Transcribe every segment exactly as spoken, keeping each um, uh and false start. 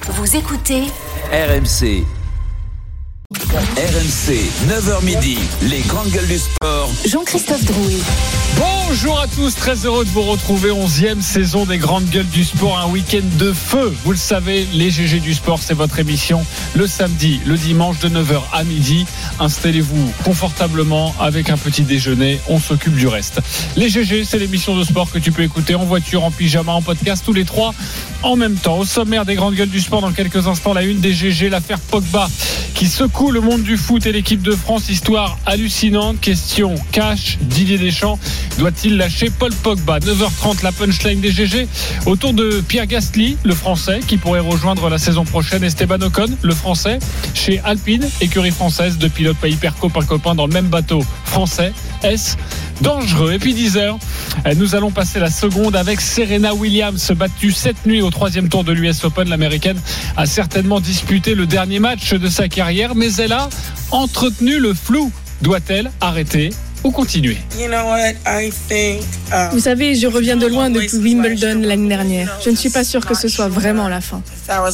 Vous écoutez R M C. R M C, neuf heures midi, les grandes gueules du sport. Jean-Christophe Drouet. Bonjour à tous, très heureux de vous retrouver. onzième saison des grandes gueules du sport, un week-end de feu. Vous le savez, les G G du sport, c'est votre émission le samedi, le dimanche de neuf heures à midi. Installez-vous confortablement avec un petit déjeuner, on s'occupe du reste. Les G G, c'est l'émission de sport que tu peux écouter en voiture, en pyjama, en podcast, tous les trois en même temps. Au sommaire des grandes gueules du sport, dans quelques instants, la une des G G, l'affaire Pogba qui secoue le monde du foot et l'équipe de France. Histoire hallucinante. Question cash, Didier Deschamps doit-il lâcher Paul Pogba? Neuf heures trente, la punchline des G G autour de Pierre Gasly, le français, qui pourrait rejoindre la saison prochaine Esteban Ocon, le français, chez Alpine, écurie française. Deux pilotes pas hyper copains dans le même bateau français. Est-ce dangereux? Et puis dix heures, nous allons passer la seconde avec Serena Williams, battue cette nuit au troisième tour de l'U S Open. L'américaine a certainement disputé le dernier match de sa carrière, mais elle a entretenu le flou. Doit-elle arrêter ou continuer? Vous savez, je reviens de loin depuis Wimbledon l'année dernière. Je ne suis pas sûr que ce soit vraiment la fin.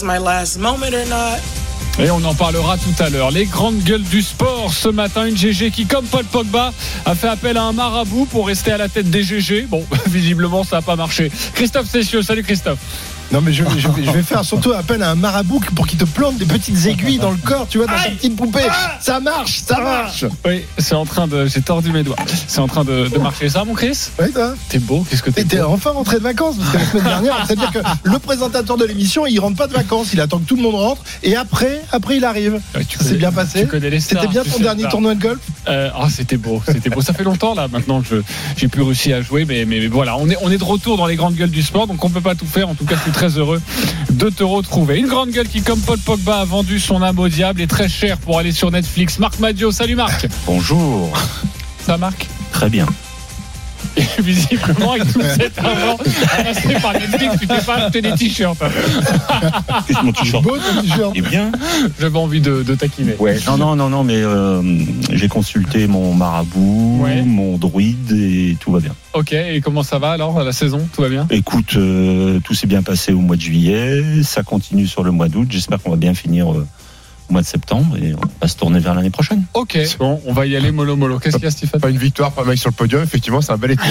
Et on en parlera tout à l'heure. Les grandes gueules du sport ce matin, une G G qui, comme Paul Pogba, a fait appel à un marabout pour rester à la tête des G G. Bon, visiblement ça n'a pas marché. Christophe Cessieux, salut Christophe. Non mais je, je, je vais faire surtout appel à un marabout pour qu'il te plante des petites aiguilles dans le corps, tu vois, dans ta petite poupée. Ça marche, ça marche. Oui, c'est en train de... J'ai tordu mes doigts. C'est en train de, de marcher. Ça, mon Chris? Oui, toi. T'es beau, qu'est-ce que t'es Et t'es beau. enfin rentré de vacances, parce que la semaine dernière, c'est-à-dire que le présentateur de l'émission, il rentre pas de vacances, il attend que tout le monde rentre, et après, après il arrive. Ouais, tu Ça s'est connais- bien passé. tu connais les stars, C'était bien tu ton sais dernier ça. tournoi de golf. Euh, oh, c'était beau, c'était beau. Ça fait longtemps là. Maintenant, je j'ai plus réussi à jouer, mais, mais, mais voilà, on est on est de retour dans les grandes gueules du sport, donc on peut pas tout faire. En tout cas, je suis très heureux de te retrouver. Une grande gueule qui, comme Paul Pogba, a vendu son âme au diable, est très cher pour aller sur Netflix. Marc Madio, salut Marc. Bonjour. Ça, Marc? Très bien. Et visiblement, avec tout cet argent amassé par Netflix, tu t'es pas acheté des t-shirts. Qu'est-ce que mon t-shirt Beau ton t-shirt. est bien. J'avais envie de, de taquiner. Ouais. Non, non, non, non, mais euh, j'ai consulté mon marabout, Ouais. mon druide et tout va bien. Ok, et comment ça va alors, la saison? Tout va bien? Écoute, euh, tout s'est bien passé au mois de juillet, ça continue sur le mois d'août. J'espère qu'on va bien finir euh, au mois de septembre et on va se tourner vers l'année prochaine. Ok, bon, on va y aller mollo mollo. Qu'est-ce qu'il y a, Stéphane? Pas une victoire, pas mal sur le podium, effectivement, c'est un bel été.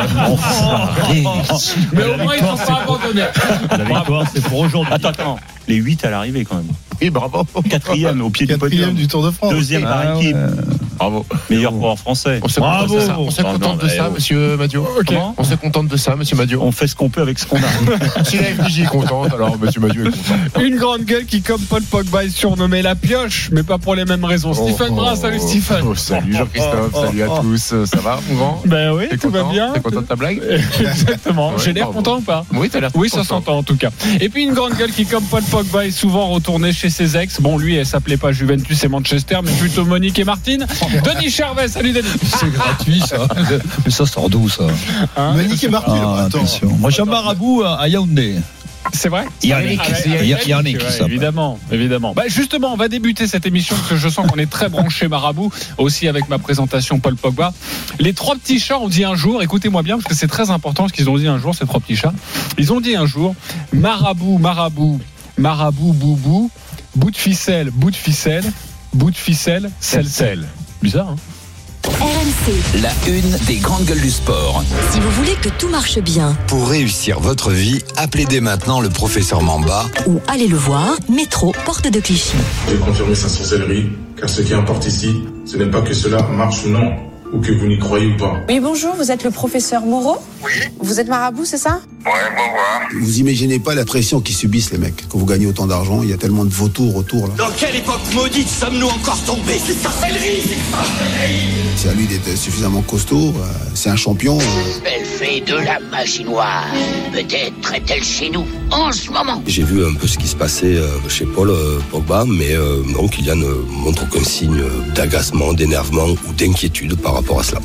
Mais au moins, ils ne sont pas abandonnés. La victoire, c'est pour aujourd'hui. Attends, attends. Les huit à l'arrivée quand même. Oui, bravo. Quatrième au pied du Quatrième podium. du Tour de France. Deuxième par Ah, équipe. ouais. Bravo. Meilleur coureur français. On se Bravo. contente de ça, on se Non, contente non, de ça, eh, oh. monsieur Madio. Comment On se contente de ça, monsieur Madio. On fait ce qu'on peut avec ce qu'on a. Si la F D J est contente, alors monsieur Madio est content. Une grande gueule qui, comme Paul Pogba, est surnommée la pioche, mais pas pour les mêmes raisons. Stephen Brun, salut Stephen. Oh, salut Jean-Christophe, Oh, salut à oh, tous. Ça va, mon grand? Ben oui, T'es tout va content bien. T'es content de ta blague? Exactement. Ouais, J'ai l'air bravo. content ou pas? Oui, t'as l'air Oui, ça content. s'entend en tout cas. Et puis une grande gueule qui, comme Paul Pogba, est souvent retournée chez ses ex. Bon, lui, elle s'appelait pas Juventus et Manchester, mais plutôt Monique et Martine. Denis Charvet, salut Denis. C'est gratuit ça. Mais ça sort d'où ça? Hein, Monique et Martin. Ah, attends. attention. Moi j'ai un marabout à Yaoundé. c'est vrai? Yannick, Ah, c'est avec Yannick, Yannick, ouais, qui s'appelle. évidemment, évidemment. Bah, justement, on va débuter cette émission parce que je sens qu'on est très branché marabout, aussi avec ma présentation Paul Pogba. Les trois petits chats ont dit un jour, écoutez-moi bien parce que c'est très important ce qu'ils ont dit un jour, ces trois petits chats. Ils ont dit un jour, marabout, marabout, marabout, boubou, bout de ficelle, bout de ficelle, bout de ficelle, sel, sel. Bizarre, hein? R M C, La une des grandes gueules du sport. si vous voulez que tout marche bien Pour réussir votre vie, appelez dès maintenant le professeur Mamba. ou allez le voir, métro, porte de Clichy. J'ai confirmé sa sorcellerie, car ce qui importe ici, ce n'est pas que cela marche ou non, ou que vous n'y croyez ou pas. Oui, bonjour, vous êtes le professeur Moreau? Oui. Vous êtes marabout, c'est ça? Vous imaginez pas la pression qu'ils subissent les mecs. Quand vous gagnez autant d'argent, il y a tellement de vautours autour là. Dans quelle époque maudite sommes-nous encore tombés? C'est sorcellerie, c'est sorcellerie. C'est à lui d'être suffisamment costaud. euh, C'est un champion. euh. Elle fait de la magie noire. Peut-être est-elle chez nous en ce moment. J'ai vu un peu ce qui se passait euh, chez Paul euh, Pogba, mais euh, non, Kylian ne montre aucun signe d'agacement, d'énervement ou d'inquiétude par rapport à cela.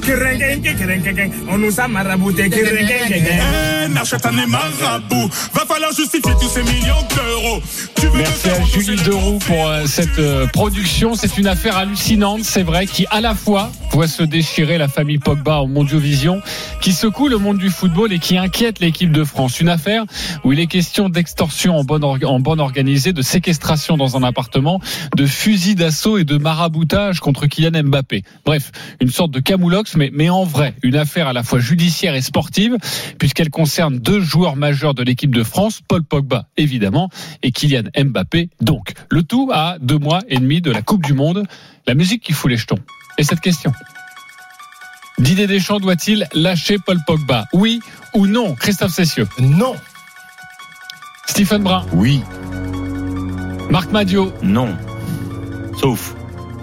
On nous a marabouté. N'achète un marabout. Va falloir justifier tous ces millions d'euros. Merci à Julie Deroux pour euh, cette euh, production. C'est une affaire hallucinante, c'est vrai, qui à la fois voit se déchirer la famille Pogba en Mondiovision, qui secoue le monde du football et qui inquiète l'équipe de France. Une affaire où il est question d'extorsion en bonne, or- en bonne organisée, de séquestration dans un appartement, de fusil d'assaut et de maraboutage contre Kylian Mbappé. Bref, une sorte de camoulox, mais, mais en vrai, une affaire à la fois judiciaire et sportive, puisqu'elle concerne deux joueurs majeurs de l'équipe de France, Paul Pogba évidemment, et Kylian Mbappé donc. Le tout à deux mois et demi de la Coupe du Monde. La musique qui fout les jetons. Et cette question: Didier Deschamps doit-il lâcher Paul Pogba? Oui ou non? Christophe Cessieux? Non. Stephen Brun? Oui. Marc Madiot? Non. Sauf.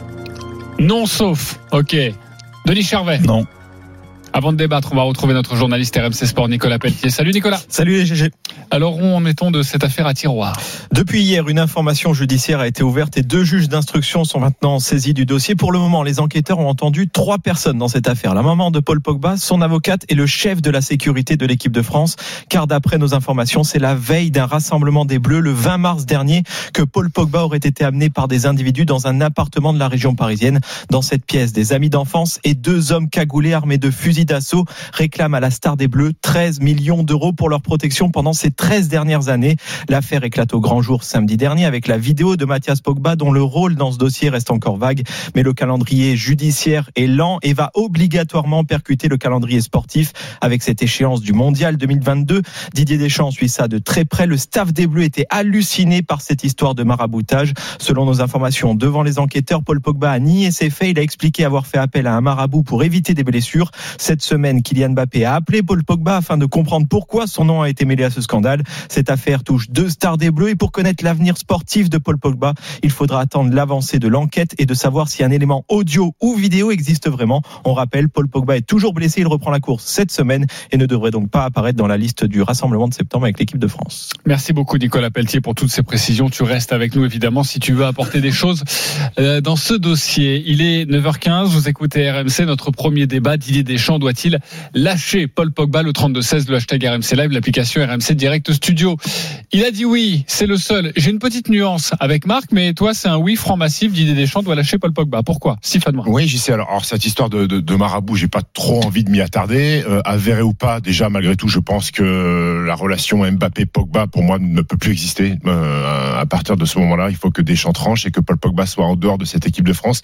Non, sauf. Ok. Denis Charvet? Non. Avant de débattre, on va retrouver notre journaliste R M C Sport, Nicolas Pelletier. Salut Nicolas. Salut les G G. Alors, où en est-on de cette affaire à tiroir? Depuis hier, une information judiciaire a été ouverte et deux juges d'instruction sont maintenant saisis du dossier. Pour le moment, les enquêteurs ont entendu trois personnes dans cette affaire. La maman de Paul Pogba, son avocate et le chef de la sécurité de l'équipe de France. Car d'après nos informations, c'est la veille d'un rassemblement des Bleus, le vingt mars dernier, que Paul Pogba aurait été amené par des individus dans un appartement de la région parisienne. Dans cette pièce, des amis d'enfance et deux hommes cagoulés armés de fusils d'assaut réclament à la star des Bleus treize millions d'euros pour leur protection pendant ces treize dernières années. L'affaire éclate au grand jour samedi dernier avec la vidéo de Mathias Pogba dont le rôle dans ce dossier reste encore vague. Mais le calendrier judiciaire est lent et va obligatoirement percuter le calendrier sportif avec cette échéance du Mondial deux mille vingt-deux. Didier Deschamps suit ça de très près. Le staff des Bleus était halluciné par cette histoire de maraboutage. Selon nos informations, devant les enquêteurs, Paul Pogba a nié ses faits. Il a expliqué avoir fait appel à un marabout pour éviter des blessures. Cette semaine, Kylian Mbappé a appelé Paul Pogba afin de comprendre pourquoi son nom a été mêlé à ce scandale. Cette affaire touche deux stars des Bleus et pour connaître l'avenir sportif de Paul Pogba, il faudra attendre l'avancée de l'enquête et de savoir si un élément audio ou vidéo existe vraiment. On rappelle, Paul Pogba est toujours blessé, il reprend la course cette semaine et ne devrait donc pas apparaître dans la liste du rassemblement de septembre avec l'équipe de France. Merci beaucoup Nicolas Pelletier pour toutes ces précisions. Tu restes avec nous évidemment si tu veux apporter des choses dans ce dossier. Il est neuf heures quinze, vous écoutez R M C, notre premier débat. Didier Deschamps doit-il lâcher Paul Pogba? Le trente-deux seize, le hashtag R M C Live, l'application R M C Direct Studio. Il a dit oui, c'est le seul. J'ai une petite nuance avec Marc, mais toi c'est un oui franc massif. Didier Deschamps doit lâcher Paul Pogba. Pourquoi? Stéphane Morin. Oui, j'y sais. Alors, alors cette histoire de, de, de marabout, j'ai pas trop envie de m'y attarder. Euh, avéré ou pas, déjà malgré tout, je pense que la relation Mbappé-Pogba pour moi ne peut plus exister. Euh, à partir de ce moment-là, il faut que Deschamps tranche et que Paul Pogba soit en dehors de cette équipe de France.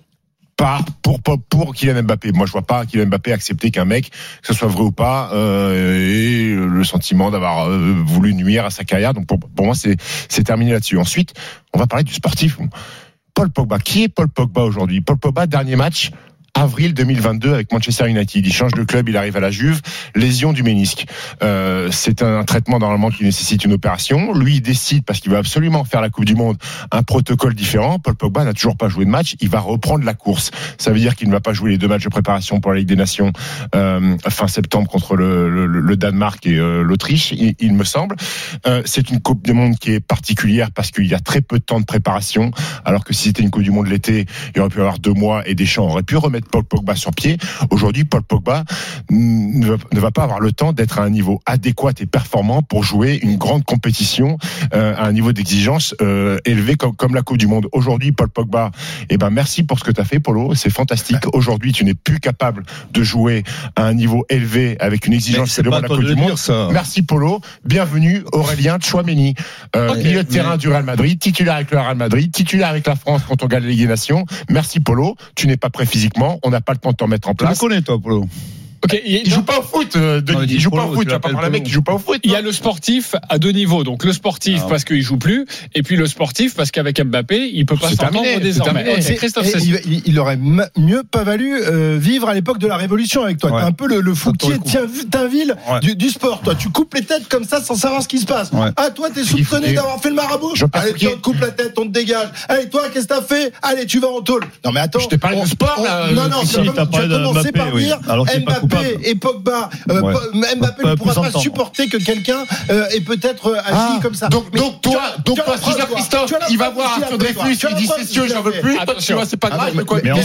Pas pour, pour, pour Kylian Mbappé. Moi, je vois pas Kylian Mbappé accepter qu'un mec, que ce soit vrai ou pas, euh, ait le sentiment d'avoir euh, voulu nuire à sa carrière. Donc, pour, pour moi, c'est, c'est terminé là-dessus. Ensuite, on va parler du sportif. Paul Pogba. Qui est Paul Pogba aujourd'hui? Paul Pogba, dernier match, avril deux mille vingt-deux avec Manchester United. Il change de club, il arrive à la Juve, lésion du ménisque. Euh, c'est un traitement normalement qui nécessite une opération. Lui, il décide, parce qu'il veut absolument faire la Coupe du Monde, un protocole différent. Paul Pogba n'a toujours pas joué de match, il va reprendre la course. Ça veut dire qu'il ne va pas jouer les deux matchs de préparation pour la Ligue des Nations euh, fin septembre contre le, le, le Danemark et euh, l'Autriche, il, il me semble. Euh, c'est une Coupe du Monde qui est particulière parce qu'il y a très peu de temps de préparation, alors que si c'était une Coupe du Monde l'été, il aurait pu avoir deux mois et Deschamps aurait pu remettre Paul Pogba sur pied. Aujourd'hui, Paul Pogba ne va pas avoir le temps d'être à un niveau adéquat et performant pour jouer une grande compétition euh, à un niveau d'exigence euh, élevé comme, comme la Coupe du Monde. Aujourd'hui, Paul Pogba, eh ben merci pour ce que tu as fait, Polo. C'est fantastique. Aujourd'hui, tu n'es plus capable de jouer à un niveau élevé avec une exigence élevée à la Coupe du Monde. Dire, merci, Polo. Bienvenue, Aurélien Tchouaméni, euh, okay, milieu de terrain mais... du Real Madrid, titulaire avec le Real Madrid, titulaire avec la France quand on gagne la Ligue des Nations. Merci, Polo. Tu n'es pas prêt physiquement. On n'a pas le temps de t'en mettre en place. Tu le connais, toi, Polo? Ok, il, il joue pas au foot, euh, Denis. Non, il, il joue Polo, pas au foot. Tu vas pas parler d'un mec qui joue pas au foot. Il y a le sportif à deux niveaux. Donc le sportif ah, parce qu'il joue plus, et puis le sportif parce qu'avec Mbappé, il peut pas s'entendre désormais. Okay, Christophe, et, et, il, il aurait mieux pas valu euh, vivre à l'époque de la Révolution avec toi. Ouais. T'es un peu le, le Fouquier Tinville ouais. du, du sport. Toi, tu coupes les têtes comme ça sans savoir ce qui se passe. Ouais. Ah, toi, t'es soupçonné d'avoir fait le marabout. Allez, toi, on te coupe la tête, on te dégage. Allez, toi, qu'est-ce que t'as fait? Allez, tu vas en tôle. Non, mais attends. Je t'ai parlé de sport. Non, non, tu as commencé par dire Mbappé. Mbappé et Pogba, euh, ouais. Mbappé ne pourra pas supporter que quelqu'un euh, ait peut-être agi ah, comme ça. Donc, mais donc toi, donc toi, si Christophe, il va voir Arthur Dreyfus, il dit c'est sûr, j'en veux plus. Tu vois, c'est pas grave. Mais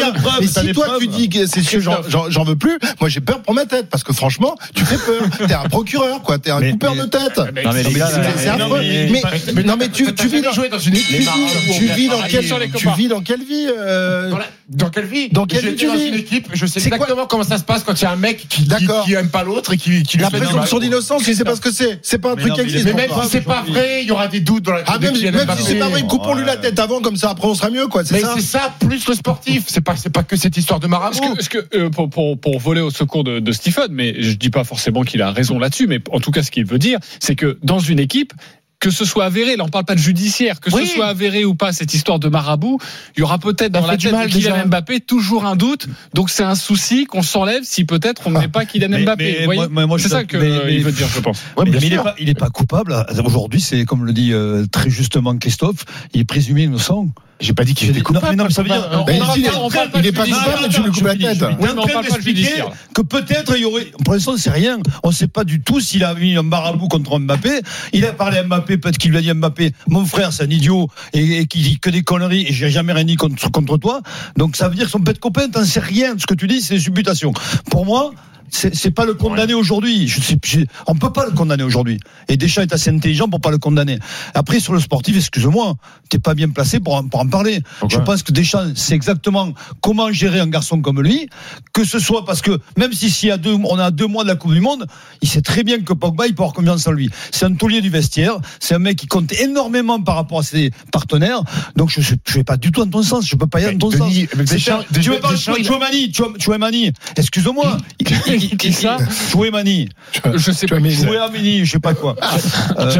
si toi tu dis que c'est sûr, j'en veux plus, moi j'ai peur pour ma tête parce que franchement, tu fais peur. T'es un procureur, quoi. T'es un coupeur de tête. Non mais c'est affreux. Mais non mais tu vis dans une tu vis dans quelle tu vis dans quelle vie Dans quelle vie Dans quelle vie tu vis dans une équipe, je sais exactement comment ça se passe quand il y a un mec qui qui aime pas l'autre et qui qui la présomption d'innocence, tu sais pas ce que c'est. C'est pas un truc qui existe. Mais même si c'est pas vrai, il y aura des doutes dans la ah même si c'est pas vrai, coupons-lui la tête avant, comme ça après on sera mieux, quoi. C'est ça. Mais c'est ça plus le sportif. C'est pas c'est pas que cette histoire de marabout. Est-ce que pour pour pour voler au secours de de Stephen, mais je dis pas forcément qu'il a raison là-dessus, mais en tout cas ce qu'il veut dire, c'est que dans une équipe, que ce soit avéré, là on parle pas de judiciaire, que oui. ce soit avéré ou pas cette histoire de marabout, il y aura peut-être dans la tête de Kylian Mbappé toujours un doute, donc c'est un souci qu'on s'enlève si peut-être on ne met pas Kylian mais, Mbappé. Mais, moi, moi, moi, c'est ça qu'il euh, veut dire, je pense. Ouais, mais, mais il, est pas, il est pas coupable. Aujourd'hui, c'est comme le dit euh, très justement Christophe, il est présumé innocent. J'ai pas dit qu'il était coupable. Non, mais ça veut dire, on, on, on, il, on parle pas il est pas coupable, tu lui coupes la tête. On est en train d'expliquer que peut-être il y aurait, pour l'instant, c'est rien. On sait pas du tout s'il a mis un marabout contre Mbappé. Il a parlé à Mbappé, peut-être qu'il lui a dit à Mbappé, mon frère, c'est un idiot, et, et qui dit que des conneries, et j'ai jamais rien dit contre, contre toi. Donc ça veut dire qu'ils sont peut-être copains, t'en sais rien. Ce que tu dis, c'est des supputations. Pour moi, C'est, c'est pas le condamner ouais. aujourd'hui. Je sais, je, on peut pas le condamner aujourd'hui. Et Deschamps est assez intelligent pour pas le condamner. Après, sur le sportif, excuse-moi, t'es pas bien placé pour en, pour en parler. Okay. Je pense que Deschamps sait exactement comment gérer un garçon comme lui. Que ce soit parce que, même si s'il y a deux, on a deux mois de la Coupe du Monde, il sait très bien que Pogba, il peut avoir confiance en lui. C'est un taulier du vestiaire. C'est un mec qui compte énormément par rapport à ses partenaires. Donc, je, je, je vais pas du tout dans ton sens. Je peux pas y aller dans ton Denis, sens. Deschamps, tu veux pas de Chouamani, Chouamani. Excuse-moi. Qui, qui ça Chouamani. Je sais pas. Chouamani, je sais pas quoi. Euh,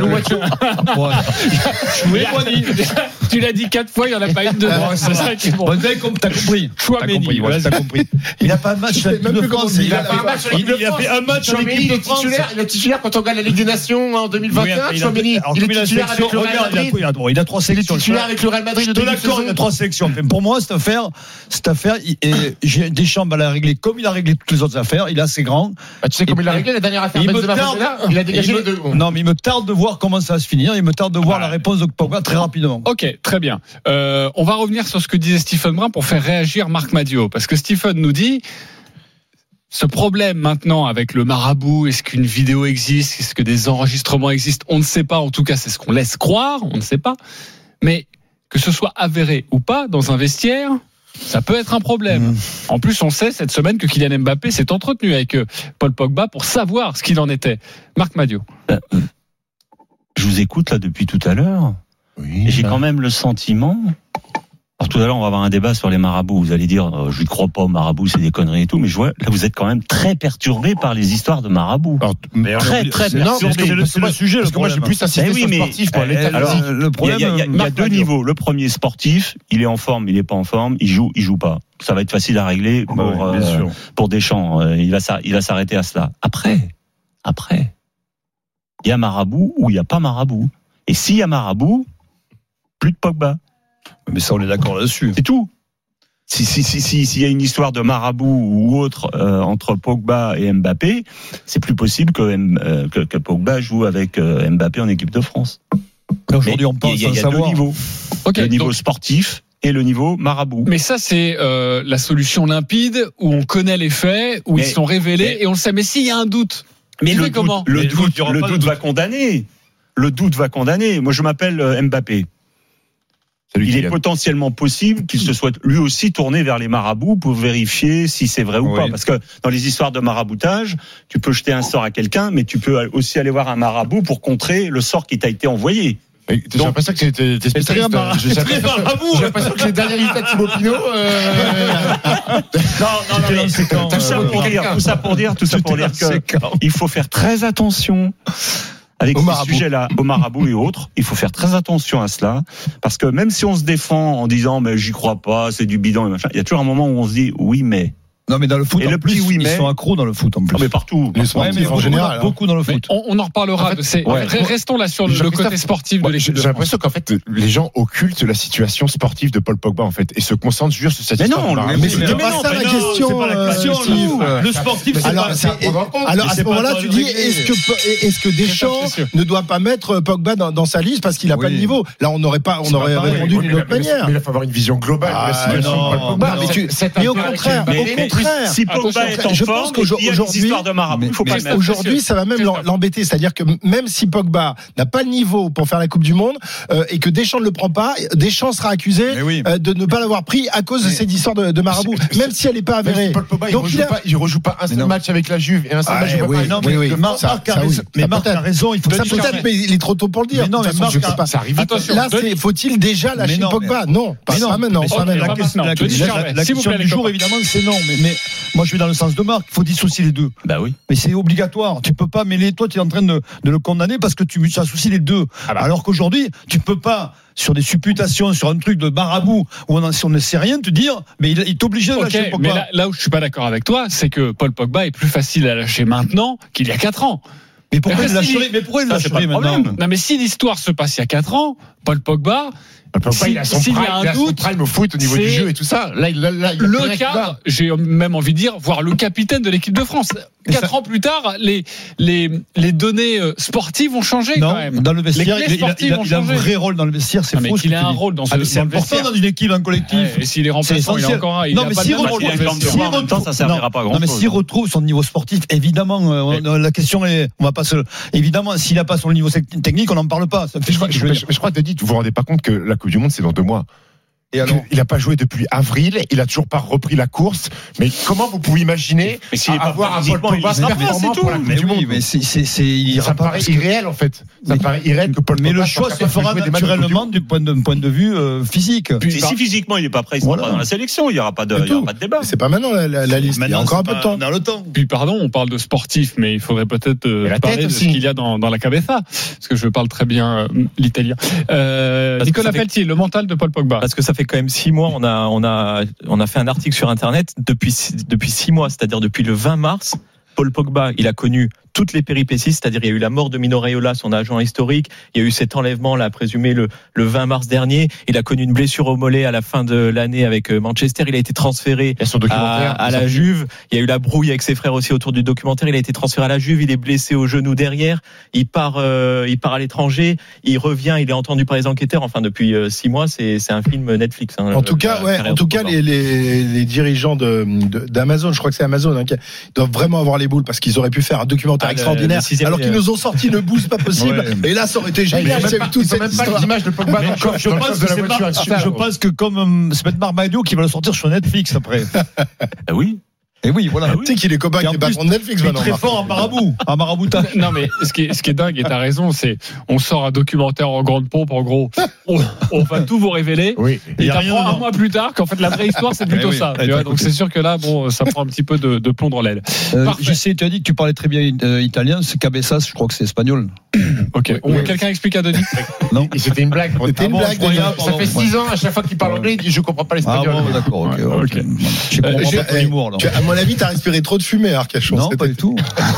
Chouamani. Tu l'as dit quatre fois, il y en a pas une dedans. C'est ça qui est bon. T'as compris. Chouamani. T'as compris. Il a pas un match avec l'équipe de France. Il a pas un match avec l'équipe de France. Il a fait un match avec l'équipe de France. Il est titulaire quand on gagne la Ligue des Nations en deux mille vingt et un. Chouamani. Il est titulaire avec le Real Madrid. Il a trois sélections. Il est titulaire avec le Real Madrid de deux mille vingt. Il a trois sélections. Pour moi, cette affaire, cette affaire, Deschamps l'a réglé comme il a réglé toutes les autres affaires. Il est assez grand. Bah, tu sais comment il a réglé la dernière affaire Benzema Benzema, il a dégagé les deux. Non, mais il me tarde de voir comment ça va se finir. Il me tarde de voir ah. la réponse de Pogba très rapidement. Ok, très bien. Euh, on va revenir sur ce que disait Stephen Brun pour faire réagir Marc Madiot, parce que Stephen nous dit ce problème maintenant avec le marabout, est-ce qu'une vidéo existe, est-ce que des enregistrements existent, on ne sait pas. En tout cas, c'est ce qu'on laisse croire, on ne sait pas. Mais que ce soit avéré ou pas dans un vestiaire, ça peut être un problème. Mmh. En plus, on sait cette semaine que Kylian Mbappé s'est entretenu avec Paul Pogba pour savoir ce qu'il en était. Marc Madiot. Je vous écoute là depuis tout à l'heure. Oui, et j'ai quand même le sentiment. Alors tout à l'heure, on va avoir un débat sur les marabouts. Vous allez dire, euh, je ne crois pas aux marabouts, c'est des conneries et tout. Mais je vois, là, vous êtes quand même très perturbé par les histoires de marabouts. Alors, mais très, très perturbé. C'est, c'est, le, c'est le sujet. Parce que moi, j'ai plus assisté sur le sportif. Quoi, alors, le problème, il y a, il y a, il y a deux niveaux. Le premier, sportif, il est en forme, il n'est pas en forme, il joue, il joue pas. Ça va être facile à régler pour, oui, euh, pour Deschamps. Euh, il va, il va s'arrêter à cela. Après, après, il y a marabout ou il n'y a pas marabout. Et s'il y a marabout, plus de Pogba. Mais ça, on est d'accord là-dessus. C'est tout. Si, si, si, si, s'il y a une histoire de marabout ou autre euh, entre Pogba et Mbappé, c'est plus possible que, euh, que, que Pogba joue avec euh, Mbappé en équipe de France. Là, aujourd'hui, on pense il y a, il y a savoir. deux niveaux. Okay, le niveau donc, sportif et le niveau marabout. Mais ça, c'est euh, la solution limpide où on connaît les faits, où mais, ils sont révélés mais, et on le sait. Mais s'il y a un doute, mais le doute, comment le, doute, le, le doute va condamner. Le doute va condamner. Moi, je m'appelle Mbappé. Il est potentiellement possible qu'il se soit lui aussi tourné vers les marabouts pour vérifier si c'est vrai ou oui. pas. Parce que dans les histoires de maraboutage, tu peux jeter un sort à quelqu'un, mais tu peux aussi aller voir un marabout pour contrer le sort qui t'a été envoyé. J'ai l'impression que t'es, t'es spécialiste. Mar- j'ai, j'ai l'impression que les dernières invités de Thibaut Pinot. Euh... non, non, non, mais c'est quand, tout, ça pour dire, tout ça pour dire, tout ça pour dire que il faut faire très attention. Avec au ces marabout. Sujets-là, au marabout et autres, il faut faire très attention à cela, parce que même si on se défend en disant mais j'y crois pas, c'est du bidon et machin, il y a toujours un moment où on se dit oui mais Non, mais dans le foot, et en le plus, petit oui, ils mais... sont accros dans le foot en plus. Non, mais partout. Les sportifs ouais, en général. Beaucoup dans le foot. On, on en reparlera. En fait, c'est, ouais. Restons là sur le, le côté sportif de l'équipe. J'ai l'impression qu'en fait, les gens occultent la situation sportive de Paul Pogba en fait et se concentrent juste sur cette mais histoire. Non, mais, mais c'est pas ça la question. Le sportif, c'est alors, pas alors à ce moment-là, tu dis est-ce que est-ce que Deschamps ne doit pas mettre Pogba dans, dans sa liste parce qu'il a pas le niveau. Là, on n'aurait pas, on aurait répondu d'une autre manière. Mais il faut avoir une vision globale de la situation de Paul Pogba. Mais au contraire, au contraire. Si Pogba est en forme, il y a des histoires de marabout. Il faut pas le mettre. Aujourd'hui, ça va même l'embêter, c'est-à-dire que même si Pogba n'a pas le niveau pour faire la Coupe du Monde et que Deschamps ne le prend pas, Deschamps sera accusé de ne pas l'avoir pris à cause de cette histoire de, de marabout, même si elle n'est pas avérée. Paul Pogba, il ne rejoue, a... rejoue pas un seul match avec la Juve et un seul ah, match avec oui, non, oui, mais oui, Marc, ça, Marc a ça, raison. Oui, mais Marc a raison. Il faut ça peut-être, mais il est trop tôt pour le dire. Mais non, mais Marc, je sais pas. Ça arrive. Attention, là, c'est, faut-il déjà lâcher non, Pogba mais... Non, pas, non, pas maintenant. Pas maintenant. La question, la, la, la question du jour, évidemment, c'est non. Mais, mais moi, je vais dans le sens de Marc. Il faut dissocier les deux. Bah oui. Mais c'est obligatoire. Tu peux pas mêler. Toi, tu es en train de, de le condamner parce que tu associes les deux. Ah bah. Alors qu'aujourd'hui, tu peux pas. Sur des supputations, sur un truc de marabout où on, si on ne sait rien, te dire, mais il, il est obligé de okay, lâcher Pogba. Mais là, là où je suis pas d'accord avec toi, c'est que Paul Pogba est plus facile à lâcher maintenant qu'il y a quatre ans. Mais pourquoi il lâcherait, mais pourquoi il lâcherait maintenant? Non, mais si l'histoire se passe il y a quatre ans, Paul Pogba, Pogba, si, il a son, prime, y a un il a doute, son prime au foot au niveau du jeu et tout ça. Là, là, là, il le cadre, j'ai même envie de dire, voire le capitaine de l'équipe de France. Quatre ça... ans plus tard, les, les, les données sportives ont changé non, quand même. Dans le vestiaire, les il, a, il, a, il a un vrai rôle dans le vestiaire, c'est ah, faux. Mais il a un rôle dans ce ah, c'est dans important le dans une équipe, un collectif. Ouais, et s'il est remplaçant, il a encore un. Il non, mais s'il retrouve, ça servira pas grand chose. Non, mais s'il retrouve son niveau sportif, évidemment, la question est, on va pas se, évidemment, s'il n'a pas son niveau technique, on n'en parle pas. Je crois, je crois, Denis, vous vous rendez pas compte que la Coupe du Monde, c'est dans deux mois. Et alors, il n'a pas joué depuis avril, il a toujours pas repris la course. Mais comment vous pouvez imaginer mais avoir un Paul Pogba performant pour la Coupe du Monde? Mais c'est, c'est, c'est, il ça paraît irréel en fait. Ça mais, paraît irréel que Paul Pogba. Mais le choix se fera naturellement du point de, point de vue euh, physique. Puis, si physiquement il n'est pas prêt, il sera voilà. pas dans la sélection. Il n'y aura pas de, il y aura pas de débat. C'est pas maintenant la, la, la liste. Il y a encore un peu de temps. Dans le temps. Puis pardon, on parle de sportif, mais il faudrait peut-être euh, parler de ce qu'il y a dans, dans la cabeza, parce que je parle très bien euh, l'italien. Euh, Nicolas Pelletier, le mental de Paul Pogba. Parce que ça fait quand même six mois. On a, on a, on a fait un article sur Internet depuis, depuis six mois, c'est-à-dire depuis le vingt mars. Paul Pogba, il a connu toutes les péripéties, c'est-à-dire il y a eu la mort de Mino Raiola, son agent historique, il y a eu cet enlèvement là présumé le, le vingt mars dernier, il a connu une blessure au mollet à la fin de l'année avec Manchester, il a été transféré à, à la Juve, il y a eu la brouille avec ses frères aussi autour du documentaire, il a été transféré à la Juve, il est blessé au genou derrière, il part, euh, il part à l'étranger, il revient, il est entendu par les enquêteurs, enfin depuis euh, six mois, c'est, c'est un film Netflix. Hein, en tout cas, ouais, en tout cas, les, les, les dirigeants de, de, d'Amazon, je crois que c'est Amazon, hein, qui doivent vraiment avoir les boules parce qu'ils auraient pu faire un documentaire ah, extraordinaire. Le, le alors qu'ils nous ont sorti une bouse pas possible. Ouais. Et là, ça aurait été génial. Ils n'ont même pas l'image de Pogba. Je pense que comme c'est Bernard Madio qui va le sortir sur Netflix après. Ah oui. Et oui, voilà. Tu sais qu'il est copain avec les patrons de Netflix maintenant. Il est très fort en marabout, en maraboutage. Non, mais ce qui est, ce qui est dingue, et t'as raison, c'est, on sort un documentaire en grande pompe, en gros. On, on va tout vous révéler. Oui. Et t'apprends un mois plus tard qu'en fait, la vraie histoire, c'est plutôt oui, ça. Tu vois, donc c'est sûr que là, bon, ça prend un petit peu de, de plomb dans l'aile. Euh, je sais, tu as dit que tu parlais très bien euh, italien, c'est Cabezas, je crois que c'est espagnol. Ok. Oui. Quelqu'un explique à Denis? Non. C'était une blague. C'était une blague, Denis. Ça fait six ans, à chaque fois qu'il parle anglais, il dit, je comprends pas l'espagnol. Ah bon, d'accord, ok. ok. Je comprends pas l'humour, là. À mon avis, t'as respiré trop de fumée, Arcachon. Non, pas du tout.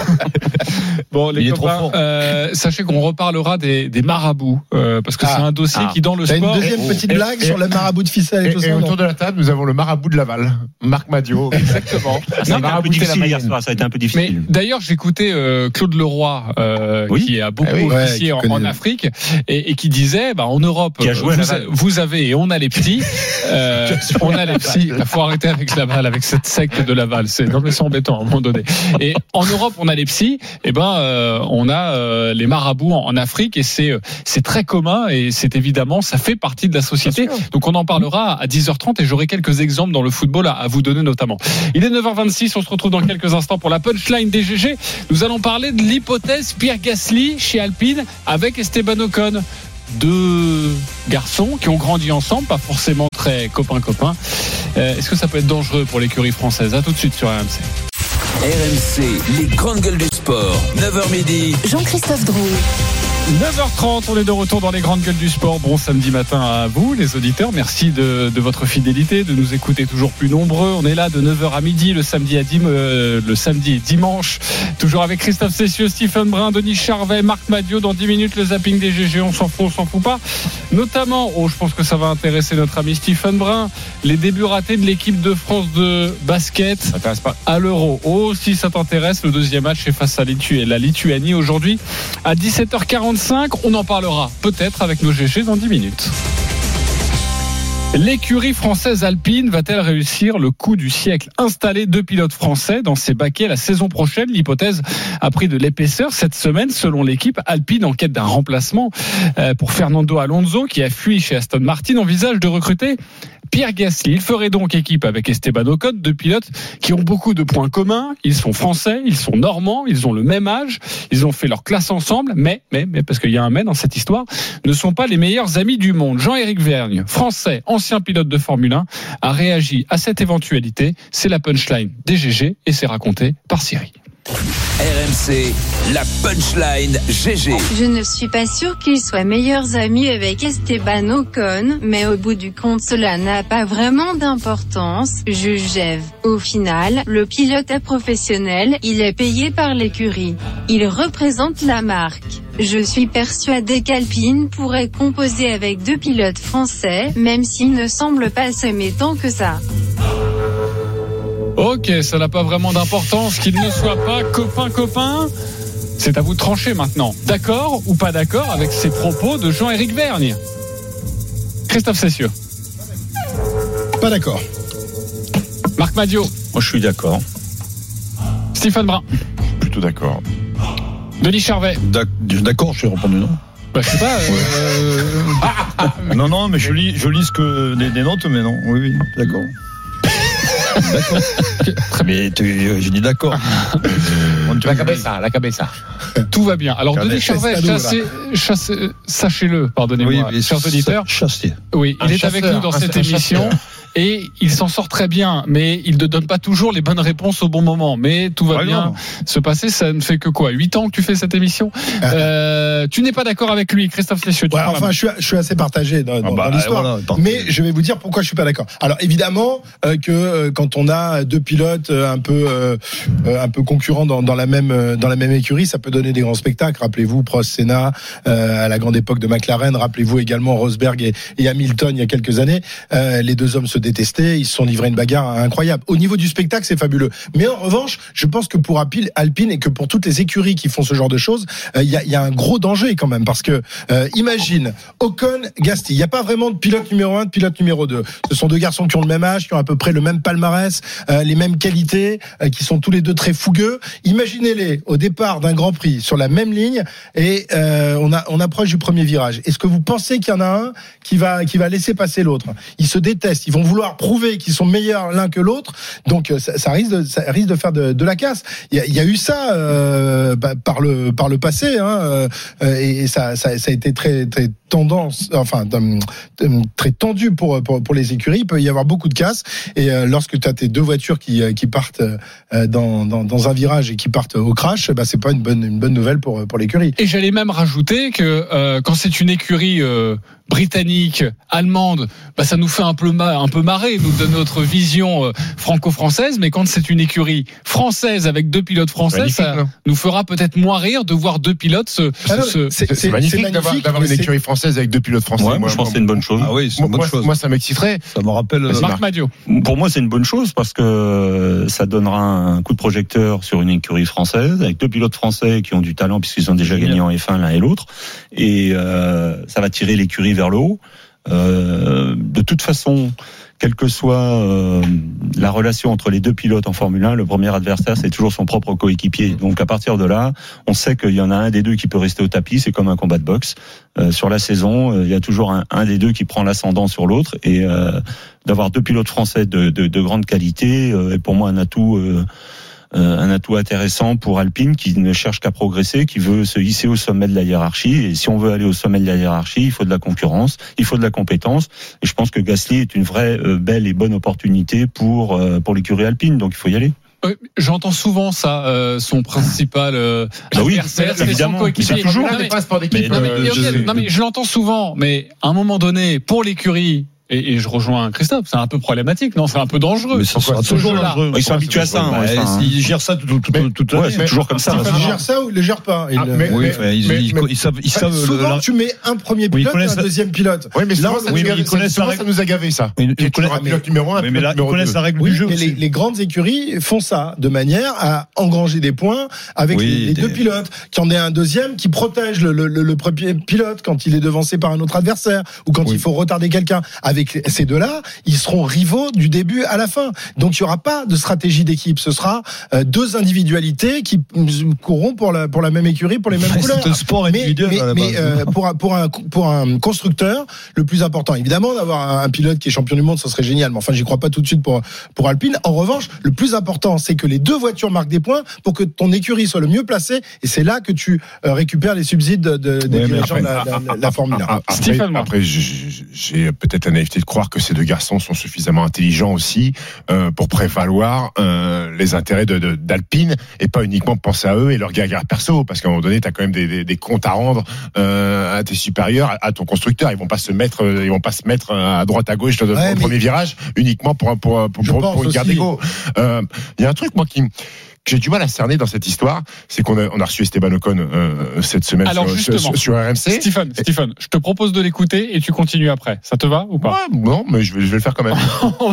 Bon, les copains, euh, sachez qu'on reparlera des, des marabouts, euh, parce que ah, c'est un dossier ah. qui, dans le T'as sport. Une deuxième oh, petite et, blague et, sur le marabout de ficelle et, et tout et ça. Et autour de la table, nous avons le marabout de Laval, Marc Madio. Exactement. Ça, a un peu difficile hier soir, ça a été un peu difficile. Mais d'ailleurs, j'écoutais euh, Claude Leroy, euh, oui. qui a beaucoup ah oui, officié ouais, en, en Afrique, et, et qui disait, bah, en Europe, vous, vous avez et on a les petits, euh, on a les petits. Il faut arrêter avec Laval, avec cette secte de Laval. C'est non mais c'est embêtant à un moment donné. Et en Europe, on a les psys, et ben euh, on a euh, les marabouts en, en Afrique, et c'est c'est très commun, et c'est évidemment, ça fait partie de la société. Donc on en parlera à dix heures trente, et j'aurai quelques exemples dans le football à, à vous donner notamment. Il est neuf heures vingt-six, on se retrouve dans quelques instants pour la punchline des G G. Nous allons parler de l'hypothèse Pierre Gasly chez Alpine avec Esteban Ocon. Deux garçons qui ont grandi ensemble, pas forcément très copains-copains. Euh, est-ce que ça peut être dangereux pour l'écurie française? À tout de suite sur R M C. R M C, les grandes gueules du sport, neuf heures midi. Jean-Christophe Drouet. neuf heures trente, on est de retour dans les grandes gueules du sport. Bon samedi matin à vous, les auditeurs. Merci de, de votre fidélité, de nous écouter toujours plus nombreux. On est là de neuf heures à midi, le samedi, à dim, euh, le samedi et dimanche. Toujours avec Christophe Cessieux, Stephen Brun, Denis Charvet, Marc Madiot. Dans dix minutes, le zapping des G G. On s'en fout, on s'en fout pas. Notamment, oh, je pense que ça va intéresser notre ami Stephen Brun, les débuts ratés de l'équipe de France de basket pas. à l'Euro. Oh, si ça t'intéresse, le deuxième match est face à la Lituanie aujourd'hui à dix-sept heures quarante-cinq. On en parlera peut-être avec nos G G dans dix minutes. L'écurie française Alpine va-t-elle réussir le coup du siècle? Installer deux pilotes français dans ses baquets la saison prochaine. L'hypothèse a pris de l'épaisseur cette semaine. Selon l'équipe, Alpine, en quête d'un remplacement pour Fernando Alonso, qui a fui chez Aston Martin, envisage de recruter Pierre Gasly. Il ferait donc équipe avec Esteban Ocon, deux pilotes qui ont beaucoup de points communs. Ils sont français, ils sont normands, ils ont le même âge, ils ont fait leur classe ensemble, mais, mais, mais parce qu'il y a un mais dans cette histoire, ne sont pas les meilleurs amis du monde. Jean-Éric Vergne, français, ancien pilote de Formule un, a réagi à cette éventualité. C'est la punchline des G G et c'est raconté par Cyril. R M C, la punchline G G. Je ne suis pas sûr qu'ils soient meilleurs amis avec Esteban Ocon, mais au bout du compte cela n'a pas vraiment d'importance, juge Jev. Au final, le pilote est professionnel, il est payé par l'écurie. Il représente la marque. Je suis persuadé qu'Alpine pourrait composer avec deux pilotes français, même s'ils ne semblent pas s'aimer tant que ça. Ok, ça n'a pas vraiment d'importance qu'ils ne soient pas copains-copains. C'est à vous de trancher maintenant. D'accord ou pas d'accord avec ces propos de Jean-Éric Vergne? Christophe Cessieux. Pas d'accord. Marc Madiot. Moi, je suis d'accord. Stephen Brun. Plutôt d'accord. Denis Charvet. D'accord, je suis répondu non. Bah, je sais pas. Euh... non, non, mais je lis, je lis ce que des, des notes, mais non. Oui, oui, d'accord. D'accord. Mais je dis d'accord. La cabeza, la cabeza. Tout va bien. Alors, Denis Charvet, chassez, chassez, sachez-le, pardonnez-moi, oui, chers auditeurs. Chassé. Oui, il un est chasseur, avec nous dans un, cette un émission. Chasseur. Et il s'en sort très bien, mais il ne donne pas toujours les bonnes réponses au bon moment. Mais tout va ah bien non. se passer. Ça ne fait que quoi, huit ans que tu fais cette émission. euh, Tu n'es pas d'accord avec lui, Christophe Cessieux. Ouais, enfin, je suis, je suis assez partagé dans, ah bah, dans l'histoire. Voilà, mais je vais vous dire pourquoi je suis pas d'accord. Alors évidemment euh, que euh, quand on a deux pilotes euh, un peu euh, un peu concurrents dans, dans la même euh, dans la même écurie, ça peut donner des grands spectacles. Rappelez-vous Prost, Senna euh, à la grande époque de McLaren. Rappelez-vous également Rosberg et, et Hamilton il y a quelques années. Euh, les deux hommes se détestaient, ils se sont livrés une bagarre incroyable. Au niveau du spectacle, c'est fabuleux. Mais en revanche, je pense que pour Alpine et que pour toutes les écuries qui font ce genre de choses, il euh, y, a, y a un gros danger quand même, parce que euh, imagine Ocon, Gasly, il n'y a pas vraiment de pilote numéro un, de pilote numéro deux. Ce sont deux garçons qui ont le même âge, qui ont à peu près le même palmarès, euh, les mêmes qualités, euh, qui sont tous les deux très fougueux. Imaginez-les au départ d'un Grand Prix sur la même ligne et euh, on, a, on approche du premier virage. Est-ce que vous pensez qu'il y en a un qui va, qui va laisser passer l'autre? Ils se détestent, ils vont vouloir prouver qu'ils sont meilleurs l'un que l'autre, donc ça, ça risque de, ça risque de faire de, de la casse. Il y a, il y a eu ça euh, bah, par le par le passé, hein, euh, et ça, ça, ça a été très très tendance, enfin très tendu pour, pour pour les écuries. Il peut y avoir beaucoup de casses, et euh, lorsque tu as tes deux voitures qui qui partent euh, dans, dans dans un virage et qui partent au crash, bah c'est pas une bonne une bonne nouvelle pour pour l'écurie. Et j'allais même rajouter que euh, quand c'est une écurie euh, britannique, allemande, bah ça nous fait un peu ma- un peu marrer, nous de notre vision euh, franco-française, mais quand c'est une écurie française avec deux pilotes français, magnifique, ça non nous fera peut-être moins rire de voir deux pilotes se, ah se, c'est, c'est, c'est magnifique, c'est magnifique d'avoir, d'avoir une écurie française avec deux pilotes français. Ouais, moi, je pense que c'est une bonne chose. Ah oui, c'est une moi, bonne chose. Moi, ça m'exciterait. Ça me rappelle euh, Marc Madiot. Pour moi, c'est une bonne chose parce que ça donnera un coup de projecteur sur une écurie française avec deux pilotes français qui ont du talent puisqu'ils ont déjà gagné en F un l'un et l'autre, et euh, ça va tirer l'écurie vers le haut. Euh, de toute façon, quelle que soit euh, la relation entre les deux pilotes en Formule un, le premier adversaire, c'est toujours son propre coéquipier. Donc à partir de là, on sait qu'il y en a un des deux qui peut rester au tapis, c'est comme un combat de boxe. Euh, sur la saison, euh, il y a toujours un, un des deux qui prend l'ascendant sur l'autre, et euh, d'avoir deux pilotes français de, de, de grande qualité euh, est pour moi un atout euh, Euh, un atout intéressant pour Alpine, qui ne cherche qu'à progresser, qui veut se hisser au sommet de la hiérarchie. Et si on veut aller au sommet de la hiérarchie, il faut de la concurrence, il faut de la compétence. Et je pense que Gasly est une vraie euh, belle et bonne opportunité pour euh, pour l'écurie Alpine. Donc il faut y aller. Euh, j'entends souvent ça, euh, son principal euh, bah oui, adversaire, c'est évidemment, son coéquipier. c'est toujours non, mais, des passeports d'équipe. non, mais, euh, je, je, non mais je l'entends souvent, mais à un moment donné, pour l'écurie. Et, et je rejoins Christophe, c'est un peu problématique, non, c'est un peu dangereux. Mais ça sera toujours dangereux. Ils sont habitués à ça. Bah, hein, ils gèrent ça toute l'année. C'est toujours comme ça. Ils gèrent ça ou ils le gèrent pas. Ils, ah, mais, oui, mais, ils, mais, ils, ils savent. Ils savent souvent, le, tu mets un premier pilote et un deuxième pilote. Oui, mais souvent, ça, oui, nous, ils connaissent souvent ça nous a gavé, ça. Ils, ils connaissent un pilote numéro un, mais là, ils connaissent la règle du jeu. Les, les grandes écuries font ça de manière à engranger des points avec oui, les des... deux pilotes, qui en ait un deuxième qui protège le, le, le, le premier pilote quand il est devancé par un autre adversaire ou quand oui. il faut retarder quelqu'un. Avec ces deux-là, ils seront rivaux du début à la fin. Donc il n'y aura pas de stratégie d'équipe. Ce sera euh, deux individualités qui courront pour la, pour la même écurie, pour les mêmes couleurs. C'est un sport individuel. Mais, mais, mais euh, pour, un, pour, un, pour un constructeur, le plus important, évidemment, d'avoir un, un pilote qui est champion du monde, ça serait génial. Mais enfin, j'y crois pas tout de suite pour, pour Alpine. En revanche, le plus important, c'est que les deux voitures marquent des points pour que ton écurie soit le mieux placée. Et c'est là que tu euh, récupères les subsides de, de, des ouais, dirigeants de la, la, la Formule un. Après, après, après j'ai peut-être la naïveté de croire que ces deux garçons sont suffisamment intelligents aussi euh, pour prévaloir euh, les intérêts de, de, d'Alpine et pas uniquement penser à eux et leur guerre perso, parce qu'à un moment donné, tu as quand même des, des, des comptes à rendre euh, à tes supérieurs, à, à ton constructeur. Ils vont pas se mettre, ils vont pas se mettre à droite à gauche ouais, au mais... premier virage uniquement pour pour pour, pour, pour une guerre d'ego. Il euh, y a un truc moi qui que j'ai du mal à cerner dans cette histoire, c'est qu'on a, on a reçu Esteban Ocon euh, cette semaine. Alors sur, sur, sur R M C. Stephen, et... Stephen, je te propose de l'écouter et tu continues après. Ça te va ou pas? Ouais, non, mais je vais, je vais le faire quand même.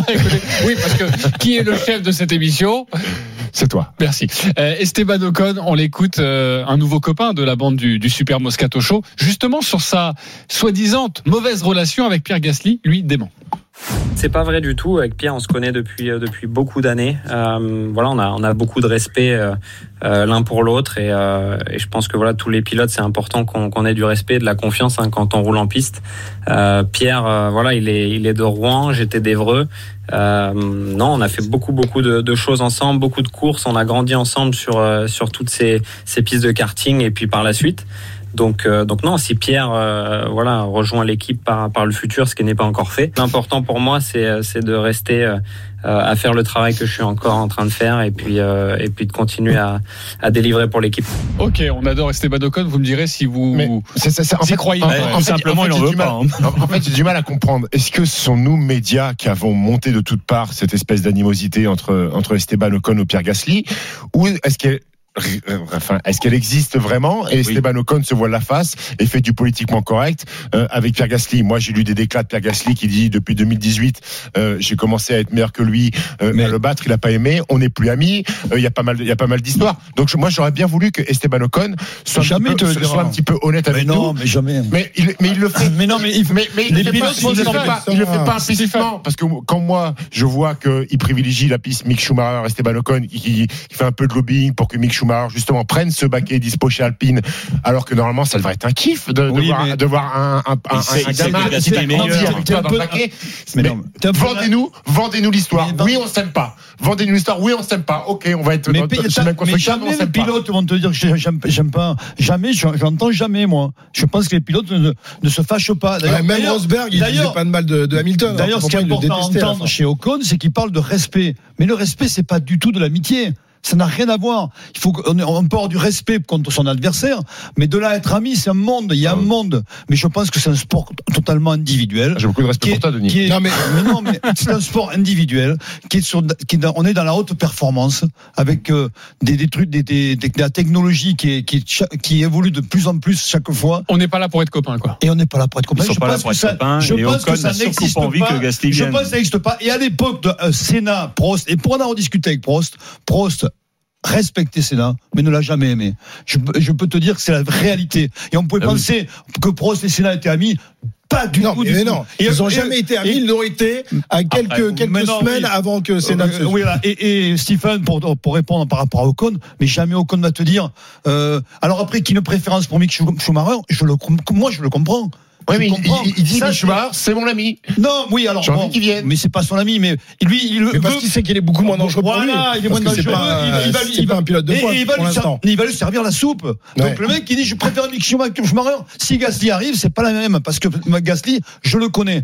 Oui, parce que qui est le chef de cette émission? C'est toi. Merci. Euh, Esteban Ocon, on l'écoute, euh, un nouveau copain de la bande du, du Super Moscato Show, justement sur sa soi-disant mauvaise relation avec Pierre Gasly, lui dément. C'est pas vrai du tout. Avec Pierre, on se connaît depuis euh, depuis beaucoup d'années. Euh, voilà, on a on a beaucoup de respect euh, euh, l'un pour l'autre et, euh, et je pense que voilà, tous les pilotes, c'est important qu'on qu'on ait du respect, de la confiance hein, quand on roule en piste. Euh, Pierre, euh, voilà, il est il est de Rouen, j'étais d'Évreux. Euh, non, on a fait beaucoup beaucoup de, de choses ensemble, beaucoup de courses. On a grandi ensemble sur euh, sur toutes ces ces pistes de karting et puis par la suite. Donc, euh, donc non, si Pierre, euh, voilà, rejoint l'équipe par par le futur, ce qui n'est pas encore fait. L'important pour moi, c'est c'est de rester euh, à faire le travail que je suis encore en train de faire et puis euh, et puis de continuer à à délivrer pour l'équipe. Ok, on adore Esteban Ocon. Vous me direz si vous Mais c'est, c'est, c'est, en y fait, croyez. En, Ouais, en, en fait, simplement, en fait, il en veut mal, pas. Hein. En fait, j'ai du mal à comprendre. Est-ce que ce sont nous médias qui avons monté de toutes parts cette espèce d'animosité entre entre Esteban Ocon ou Pierre Gasly, ou est-ce que Enfin, est-ce qu'elle existe vraiment et Esteban oui. Ocon se voit la face et fait du politiquement correct euh, avec Pierre Gasly? Moi, j'ai lu des déclats de Pierre Gasly qui dit depuis deux mille dix-huit, euh, j'ai commencé à être meilleur que lui, euh, mais à le battre, il a pas aimé, on n'est plus amis. Il euh, y a pas mal, il y a pas mal d'histoires. Donc je, moi, j'aurais bien voulu que Esteban Ocon soit, jamais un, peu, soit, soit un petit peu honnête avec mais nous. Non, mais jamais. Mais il, mais il le fait. Mais non, mais il, mais, mais les il, pilotes pas, il, le fait pas, il le fait pas implicitement parce que quand moi je vois qu'il privilégie la piste Mick Schumacher, Esteban Ocon, qui, qui, qui fait un peu de lobbying pour que Mick Schumacher justement prenne ce baquet dispo chez Alpine, alors que normalement ça devrait être un kiff de, oui, de, voir, de voir un, un, un, un gamin qui a grandir victoire dans le baquet. Mais, mais non, vendez-nous, vendez-nous l'histoire. Oui, on s'aime pas. Vendez-nous l'histoire. Oui, on s'aime pas. Ok, on va être mais dans la même construction. Mais jamais les pilotes vont te dire que j'aime, j'aime pas. Jamais, j'entends jamais moi. Je pense que les pilotes ne, ne se fâchent pas. D'ailleurs, même Rosberg, il disait pas de mal de, de Hamilton. D'ailleurs, ce qui est important à entendre chez Ocon, c'est qu'il parle de respect. Mais le respect, c'est pas du tout de l'amitié. Ça n'a rien à voir. Il faut qu'on on peut avoir du respect contre son adversaire, mais de là à être ami, c'est un monde. Il y a un monde. Mais je pense que c'est un sport totalement individuel. J'ai beaucoup de respect pour toi, Denis. Est, non, mais, mais non, mais c'est un sport individuel qui est sur, qui est dans, on est dans la haute performance avec euh, des, des trucs, des, des, des, de la technologie qui est, qui, qui évolue de plus en plus chaque fois. On n'est pas là pour être copains, quoi. Et on n'est pas là pour être copains. Ils sont je pas là pense pour être ça, copains. Je et pense Ocon que ça n'existe pas. Envie que Gasly je vienne. pense que ça n'existe pas. Et à l'époque de euh, Senna, Prost, et pour en avoir discuté avec Prost, Prost respecter Senna, mais ne l'a jamais aimé. Je, je peux te dire que c'est la réalité. Et on pouvait ah penser oui. que Prost et Senna étaient amis. Pas du non, tout. Mais du non, tout. ils n'ont jamais été amis. Ils l'ont été à quelques Après, quelques non, semaines oui. avant que Senna. Euh, oui, là. Et, et Stephen, pour pour répondre par rapport à Ocon, mais jamais Ocon va te dire. Euh, alors après, qu'il ait une préférence pour Mick Schumacher, je le, moi je le comprends. Oui, mais il, il, il dit Mick Schumacher, c'est mon ami. Non, oui, alors j'ai bon, envie qu'il vienne. Mais c'est pas son ami, mais lui, il mais parce veut... qu'il sait qu'il est beaucoup moins dangereux pour lui. Voilà, il est moins dangereux. C'est pas, il, il va, il va, pas un pilote de pointe pour l'instant. Il va lui servir la soupe. Ouais. Donc le mec qui dit je préfère Mick Schumacher. Si Gasly arrive, c'est pas la même parce que Gasly, je le connais.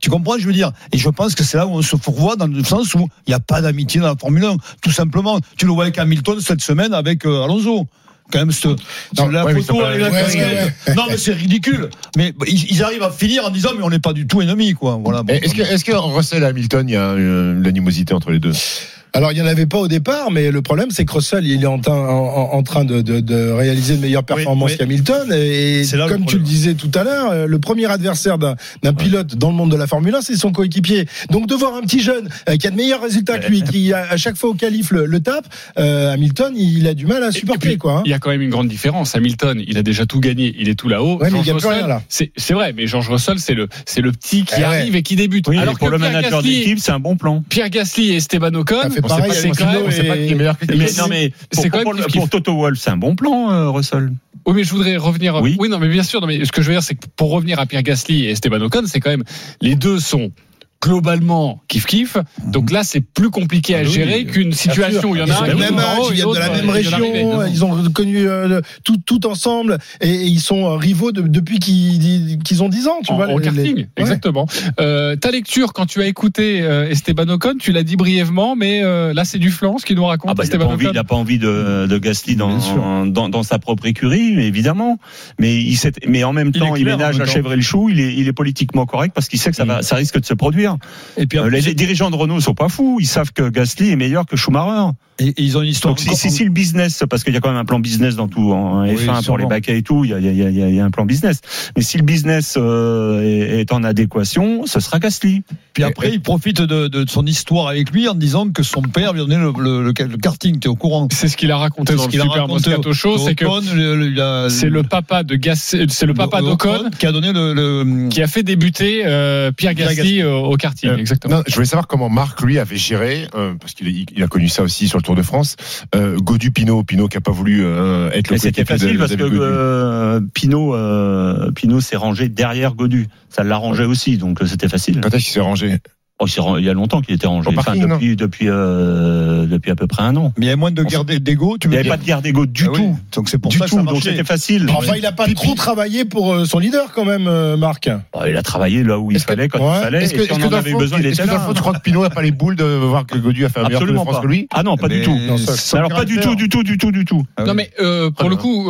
Tu comprends, je veux dire. Et je pense que c'est là où on se fourvoie, dans le sens où il n'y a pas d'amitié dans la Formule un. Tout simplement. Tu le vois avec Hamilton cette semaine avec euh, Alonso. Quand même, cette, non, la ouais, photo avec la casquette. Ouais, ouais. Non, mais c'est ridicule. Mais ils, ils arrivent à finir en disant, mais on n'est pas du tout ennemis, quoi. Voilà. Bon, est-ce que, est-ce que Russell et Hamilton, il y a une animosité entre les deux? Alors, il n'y en avait pas au départ, mais le problème, c'est que Russell, il est en, en, en train de, de, de réaliser de meilleures performances oui, oui. qu'Hamilton. Et comme le tu le disais tout à l'heure, le premier adversaire d'un, d'un pilote dans le monde de la Formule un, c'est son coéquipier. Donc, de voir un petit jeune euh, qui a de meilleurs résultats que lui, qui à, à chaque fois au qualif le, le tape, euh, Hamilton, il a du mal à supporter. Puis, quoi. Hein. Il y a quand même une grande différence. Hamilton, il a déjà tout gagné, il est tout là-haut. Ouais, mais il gagne plus rien là. C'est, c'est vrai, mais George Russell, c'est le, c'est le petit qui eh arrive ouais. et qui débute. Oui, alors pour que le Pierre manager Gasly, d'équipe, c'est un bon plan. Pierre Gasly et Esteban Ocon, fait pareil, c'est quand même. On sait pas qui est meilleur que mais, non, mais pour, c'est pour, quand même pour, pour Toto Wolff, c'est un bon plan, euh, Russell. Oui, mais je voudrais revenir. Oui, oui non, mais bien sûr. Non, mais ce que je veux dire, c'est que pour revenir à Pierre Gasly et Esteban Ocon, c'est quand même les deux sont globalement kiff kiff. Donc là, c'est plus compliqué à ah oui, gérer qu'une situation où il y en a un qui même âge, ils viennent de la même région, ils ont connu euh, tout tout ensemble et, et ils sont rivaux de, depuis qu'ils qu'ils ont dix ans, tu en, vois. En les, karting, les... exactement. Ouais. Euh, ta lecture quand tu as écouté euh, Esteban Ocon, tu l'as dit brièvement, mais euh, là c'est du flanc ce qu'il nous raconte. Ah bah, Esteban il n'a pas, Ocon. Envie, pas envie de, de Gasly dans, en, dans dans sa propre écurie, évidemment. Mais il sait, mais en même temps, il, il ménage à chèvre et le chou. Il est il est politiquement correct parce qu'il sait que ça va, ça risque de se produire. Et puis après, les dirigeants de Renault sont pas fous, ils savent que Gasly est meilleur que Schumacher. Et, et ils ont une histoire. Donc si, si, si le business, parce qu'il y a quand même un plan business dans tout, en F un oui, pour les baquets et tout, il y a, il y a, il y a, il y a un plan business. Mais si le business euh, est, est en adéquation, ce sera Gasly. Puis après, et, il profite de, de son histoire avec lui en disant que son père lui a donné le, le, le, le karting. T'es au courant? C'est ce qu'il a raconté dans le Super Moscato Show, c'est que le, le, le, c'est le papa de Gasly, c'est le papa d'Ocon qui a donné le, le, qui a fait débuter euh, Pierre Gasly, Gasly. Au, au karting. Euh, exactement. Non, je voulais savoir comment Marc lui avait géré, euh, parce qu'il il a connu ça aussi sur le Tour de France. Euh, Gaudu Pinot, Pinot qui a pas voulu euh, être le c'était facile de, parce que euh, Pinot, euh, Pinot s'est rangé derrière Gaudu. Ça l'arrangeait aussi, donc c'était facile. Quand est-ce qu'il s'est rangé? Oh, il y a longtemps qu'il était rangé. Enfin, parking, depuis, depuis, euh, depuis à peu près un an. Mais il y a moins de guerre d'ego, tu veux Il n'y avait pas de guerre d'ego du ah tout. Oui. Donc c'est pour du ça tout, que ça donc c'était facile. Enfin, il n'a pas trop travaillé pour son leader quand même, Marc. Oh, il a travaillé là où il fallait, quand ouais. il fallait. Est-ce que, et si est-ce on en avait fond, besoin, il était là. Tu crois que Pinot n'a pas les boules de voir que Gaudu a fait un meilleur Tour de France que lui? Ah non, pas du tout. Alors pas du tout, du tout, du tout, du tout. Non mais pour le coup,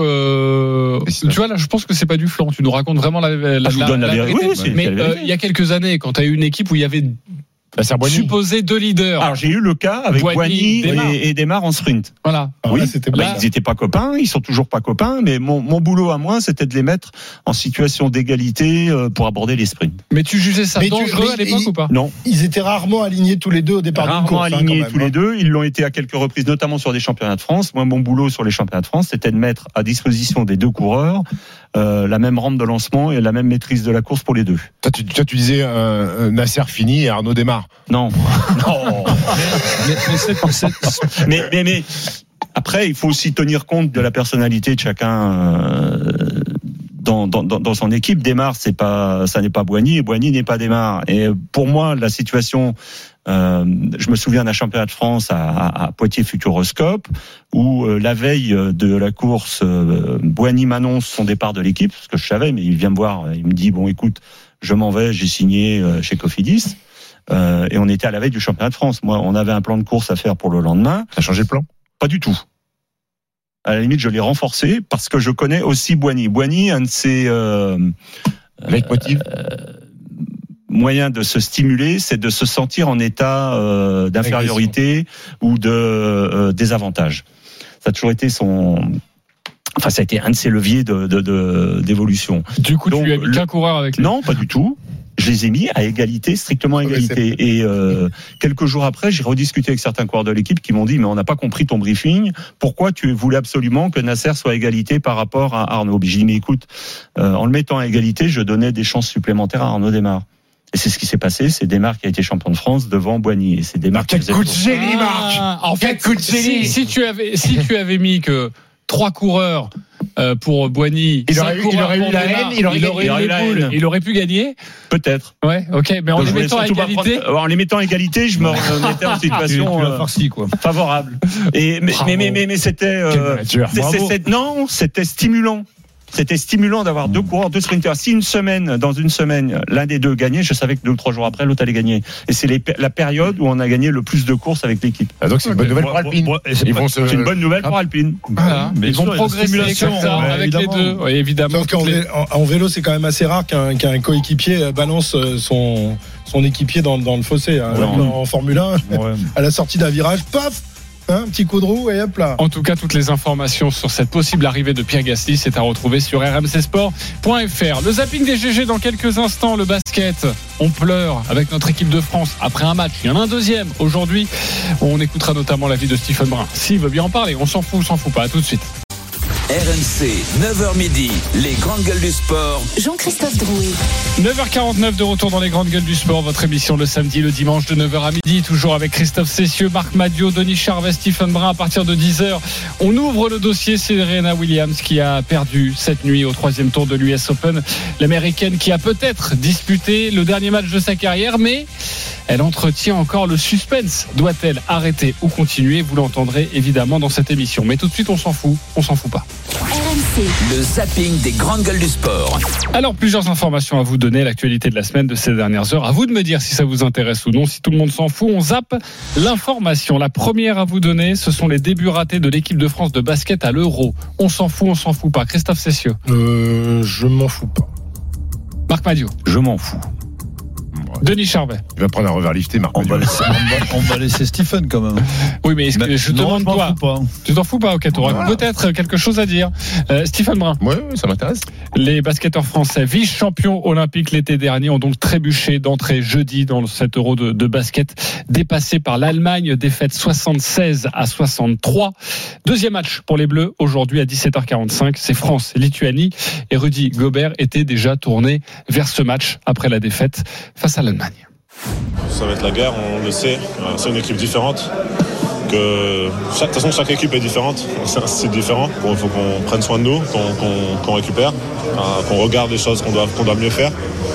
tu vois là, je pense que c'est pas du flanc. Tu nous racontes vraiment la vérité. Mais il y a quelques années, quand tu as eu une équipe où il y avait supposé deux leaders. Alors j'ai eu le cas avec Boigny et, et Desmar en sprint. Voilà. Oui, ah, c'était bah, ils n'étaient pas copains, ils sont toujours pas copains, mais mon, mon boulot à moi, c'était de les mettre en situation d'égalité pour aborder les sprints. Mais tu jugeais ça mais dangereux tu, à l'époque ils, ou pas? Non. Ils étaient rarement alignés tous les deux au départ rarement d'une course. Rarement alignés hein, tous les deux. Ils l'ont été à quelques reprises, notamment sur des championnats de France. Moi, mon boulot sur les championnats de France, c'était de mettre à disposition des deux coureurs Euh, la même rampe de lancement et la même maîtrise de la course pour les deux. Toi, tu, toi, tu disais euh, Nasser fini et Arnaud démarre. Non. non. mais, mais, c'est, c'est... mais, mais, mais après, il faut aussi tenir compte de la personnalité de chacun euh, dans, dans, dans son équipe. Desmar, c'est pas, ça n'est pas Boigny et Boigny n'est pas Desmar. Et pour moi, la situation. Euh, je me souviens d'un championnat de France à, à, à Poitiers-Futuroscope où euh, la veille de la course, euh, Boigny m'annonce son départ de l'équipe, parce que je savais, mais il vient me voir, il me dit bon écoute, je m'en vais, j'ai signé euh, chez Cofidis, euh, et on était à la veille du championnat de France. Moi, on avait un plan de course à faire pour le lendemain. T'as changé le plan? Pas du tout. À la limite, je l'ai renforcé parce que je connais aussi Boigny. Boigny, un de ses euh, leitmotiv. Euh, moyen de se stimuler, c'est de se sentir en état euh, d'infériorité ou de euh, désavantage. Ça a toujours été son, enfin ça a été un de ses leviers de, de, de d'évolution. Du coup, donc, tu lui as mis qu'un coureur avec lui? Non, pas du tout. Je les ai mis à égalité, strictement à égalité. Ouais, et euh, quelques jours après, j'ai rediscuté avec certains coureurs de l'équipe qui m'ont dit mais on n'a pas compris ton briefing. Pourquoi tu voulais absolument que Nasser soit à égalité par rapport à Arnaud? J'ai dit mais écoute, euh, en le mettant à égalité, je donnais des chances supplémentaires à Arnaud Desmar. Et c'est ce qui s'est passé, c'est Desmar qui a été champion de France devant Boigny. Et c'est Desmar qui faisait. Quel coup de génie, Marc! Ah, en fait, coup de génie. Si, si tu avais, si tu avais mis que trois coureurs euh, pour Boigny, il aurait, eu, il aurait eu la haine, il aurait, il aurait, il aurait eu la haine. Il aurait pu gagner. Peut-être. Ouais, ok, mais en les mettant à égalité. Prendre, en les mettant à égalité, je me mettais en situation tu, tu farci, quoi. favorable. Et mais, mais, mais, mais, mais c'était, euh, c'est, c'est, c'est, non, c'était stimulant. c'était stimulant d'avoir deux coureurs, deux sprinters. Si une semaine, dans une semaine, l'un des deux gagnait, je savais que deux ou trois jours après, l'autre allait gagner. Et c'est les, la période où on a gagné le plus de courses avec l'équipe. Ah, donc c'est une bonne nouvelle pour Alpine. Bon, bon, c'est, pas, se... c'est une bonne nouvelle pour Alpine. Voilà. Mais ils vont progresser comme ça, ouais, avec évidemment. les deux. Oui, évidemment. Sauf qu'en les... en, en vélo, c'est quand même assez rare qu'un, qu'un coéquipier balance son, son équipier dans, dans le fossé. Hein. Ouais. En, en Formule un, ouais. à la sortie d'un virage, paf, un petit coup de roue et hop là. En tout cas, toutes les informations sur cette possible arrivée de Pierre Gasly, c'est à retrouver sur r m c sport point f r. Le zapping des G G dans quelques instants. Le basket, on pleure avec notre équipe de France après un match. Il y en a un deuxième aujourd'hui. On écoutera notamment l'avis de Stephen Brun. S'il veut bien en parler, on s'en fout, on s'en fout pas. À tout de suite. R M C, neuf heures midi, les grandes gueules du sport. Jean-Christophe Drouet. neuf heures quarante-neuf de retour dans les grandes gueules du sport. Votre émission le samedi, le dimanche de neuf heures à midi. Toujours avec Christophe Cessieux, Marc Madiot, Denis Charvet, Stephen Brun. À partir de dix heures, on ouvre le dossier Serena Williams qui a perdu cette nuit au troisième tour de l'U S Open. L'américaine qui a peut-être disputé le dernier match de sa carrière, mais elle entretient encore le suspense. Doit-elle arrêter ou continuer? Vous l'entendrez évidemment dans cette émission. Mais tout de suite, on s'en fout. On s'en fout pas. R M C. Le zapping des grandes gueules du sport. Alors, plusieurs informations à vous donner. L'actualité de la semaine, de ces dernières heures. À vous de me dire si ça vous intéresse ou non. Si tout le monde s'en fout, on zappe l'information. La première à vous donner, ce sont les débuts ratés de l'équipe de France de basket à l'Euro. On s'en fout, on s'en fout pas. Christophe Cessieux. Euh, je m'en fous pas. Marc Madiot. Je m'en fous. Denis Charvet. Il va prendre un revers lifté, Marc. On va, laisser, on, va, on va laisser Stephen quand même. Oui, mais, est-ce que, mais je te non, demande toi. Pas. Tu t'en fous pas? Ok, tu auras voilà. peut-être quelque chose à dire. Euh, Stephen Brun. Oui, oui, ça m'intéresse. Les basketteurs français, vice-champions olympiques l'été dernier, ont donc trébuché d'entrée jeudi dans cet Euro de, de basket, dépassé par l'Allemagne, défaite soixante-seize à soixante-trois. Deuxième match pour les Bleus aujourd'hui à dix-sept heures quarante-cinq. C'est France-Lituanie et Rudy Gobert était déjà tourné vers ce match après la défaite face à l'Allemagne. Ça va être la guerre, on le sait. C'est une équipe différente. Que, de toute façon, chaque équipe est différente. C'est un style différent. Il faut qu'on prenne soin de nous, qu'on, qu'on, qu'on récupère, qu'on regarde les choses qu'on doit, qu'on doit mieux faire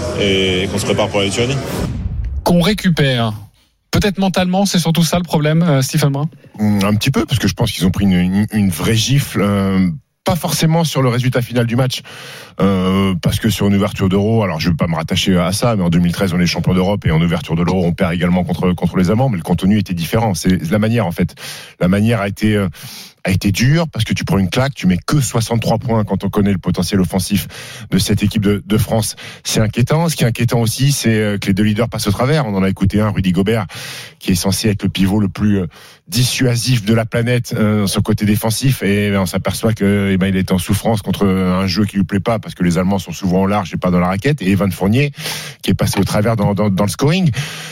et qu'on se prépare pour la Lituanie. Qu'on récupère. Peut-être mentalement, c'est surtout ça le problème, euh, Stephen Brun? Un petit peu, parce que je pense qu'ils ont pris une, une, une vraie gifle. Euh... Pas forcément sur le résultat final du match, euh, parce que sur une ouverture d'Euro, alors je ne veux pas me rattacher à ça, mais en deux mille treize on est champion d'Europe et en ouverture de l'Euro on perd également contre contre les Allemands, mais le contenu était différent. C'est la manière en fait. La manière a été euh, a été dure parce que tu prends une claque, tu mets que soixante-trois points quand on connaît le potentiel offensif de cette équipe de, de France. C'est inquiétant. Ce qui est inquiétant aussi, c'est que les deux leaders passent au travers. On en a écouté un, Rudy Gobert, qui est censé être le pivot le plus dissuasif de la planète euh, sur le côté défensif, et on s'aperçoit que eh ben, il est en souffrance contre un jeu qui lui plaît pas parce que les Allemands sont souvent en large et pas dans la raquette, et Evan Fournier qui est passé au travers dans, dans, dans le scoring.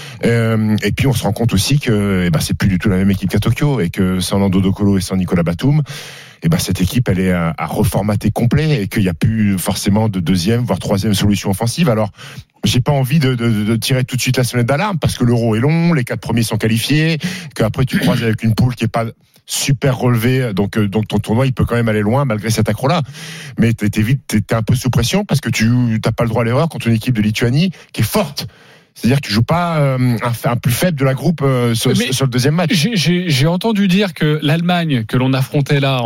Euh, et puis on se rend compte aussi que eh ben, c'est plus du tout la même équipe qu'à Tokyo, et que sans Nando De Colo et sans Nicolas Batum, eh ben, cette équipe elle est à, à reformater complet, et qu'il n'y a plus forcément de deuxième voire troisième solution offensive. Alors j'ai pas envie de, de, de tirer tout de suite la sonnette d'alarme, parce que l'Euro est long, les quatre premiers sont qualifiés, qu'après tu croises avec une poule qui est pas super relevée, donc, donc ton tournoi il peut quand même aller loin malgré cet accro là. Mais t'es, t'es vite t'es, t'es un peu sous pression parce que tu t'as pas le droit à l'erreur contre une équipe de Lituanie qui est forte. C'est-à-dire que tu joues pas euh, un, un plus faible de la groupe euh, sur, sur le deuxième match. J'ai, j'ai, j'ai entendu dire que l'Allemagne que l'on affrontait là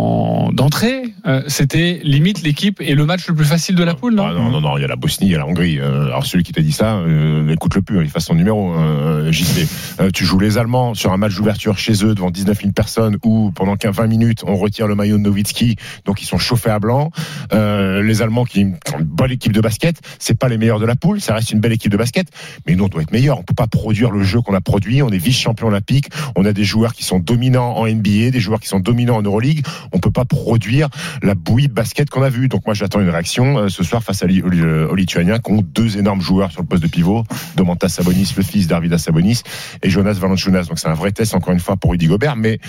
en d'entrée, euh, c'était limite l'équipe et le match le plus facile de la poule, non? Ah non, non, non, il y a la Bosnie, il y a la Hongrie. Euh, alors celui qui t'a dit ça, euh, écoute-le plus, il fasse son numéro, euh, J C. Euh, tu joues les Allemands sur un match d'ouverture chez eux devant dix-neuf mille personnes où pendant vingt minutes on retire le maillot de Nowitzki, donc ils sont chauffés à blanc. Euh, les Allemands qui ont une bonne équipe de basket, c'est pas les meilleurs de la poule, ça reste une belle équipe de basket. Mais nous, on doit être meilleur. On peut pas produire le jeu qu'on a produit. On est vice-champion olympique. On a des joueurs qui sont dominants en N B A, des joueurs qui sont dominants en Euroleague. On peut pas produire la bouillie de basket qu'on a vue. Donc moi, j'attends une réaction euh, ce soir face à li- aux Lituaniens, qui ont deux énormes joueurs sur le poste de pivot. Domantas Sabonis, le fils d'Arvydas Sabonis, et Jonas Valanciunas. Donc c'est un vrai test, encore une fois, pour Rudy Gobert. Mais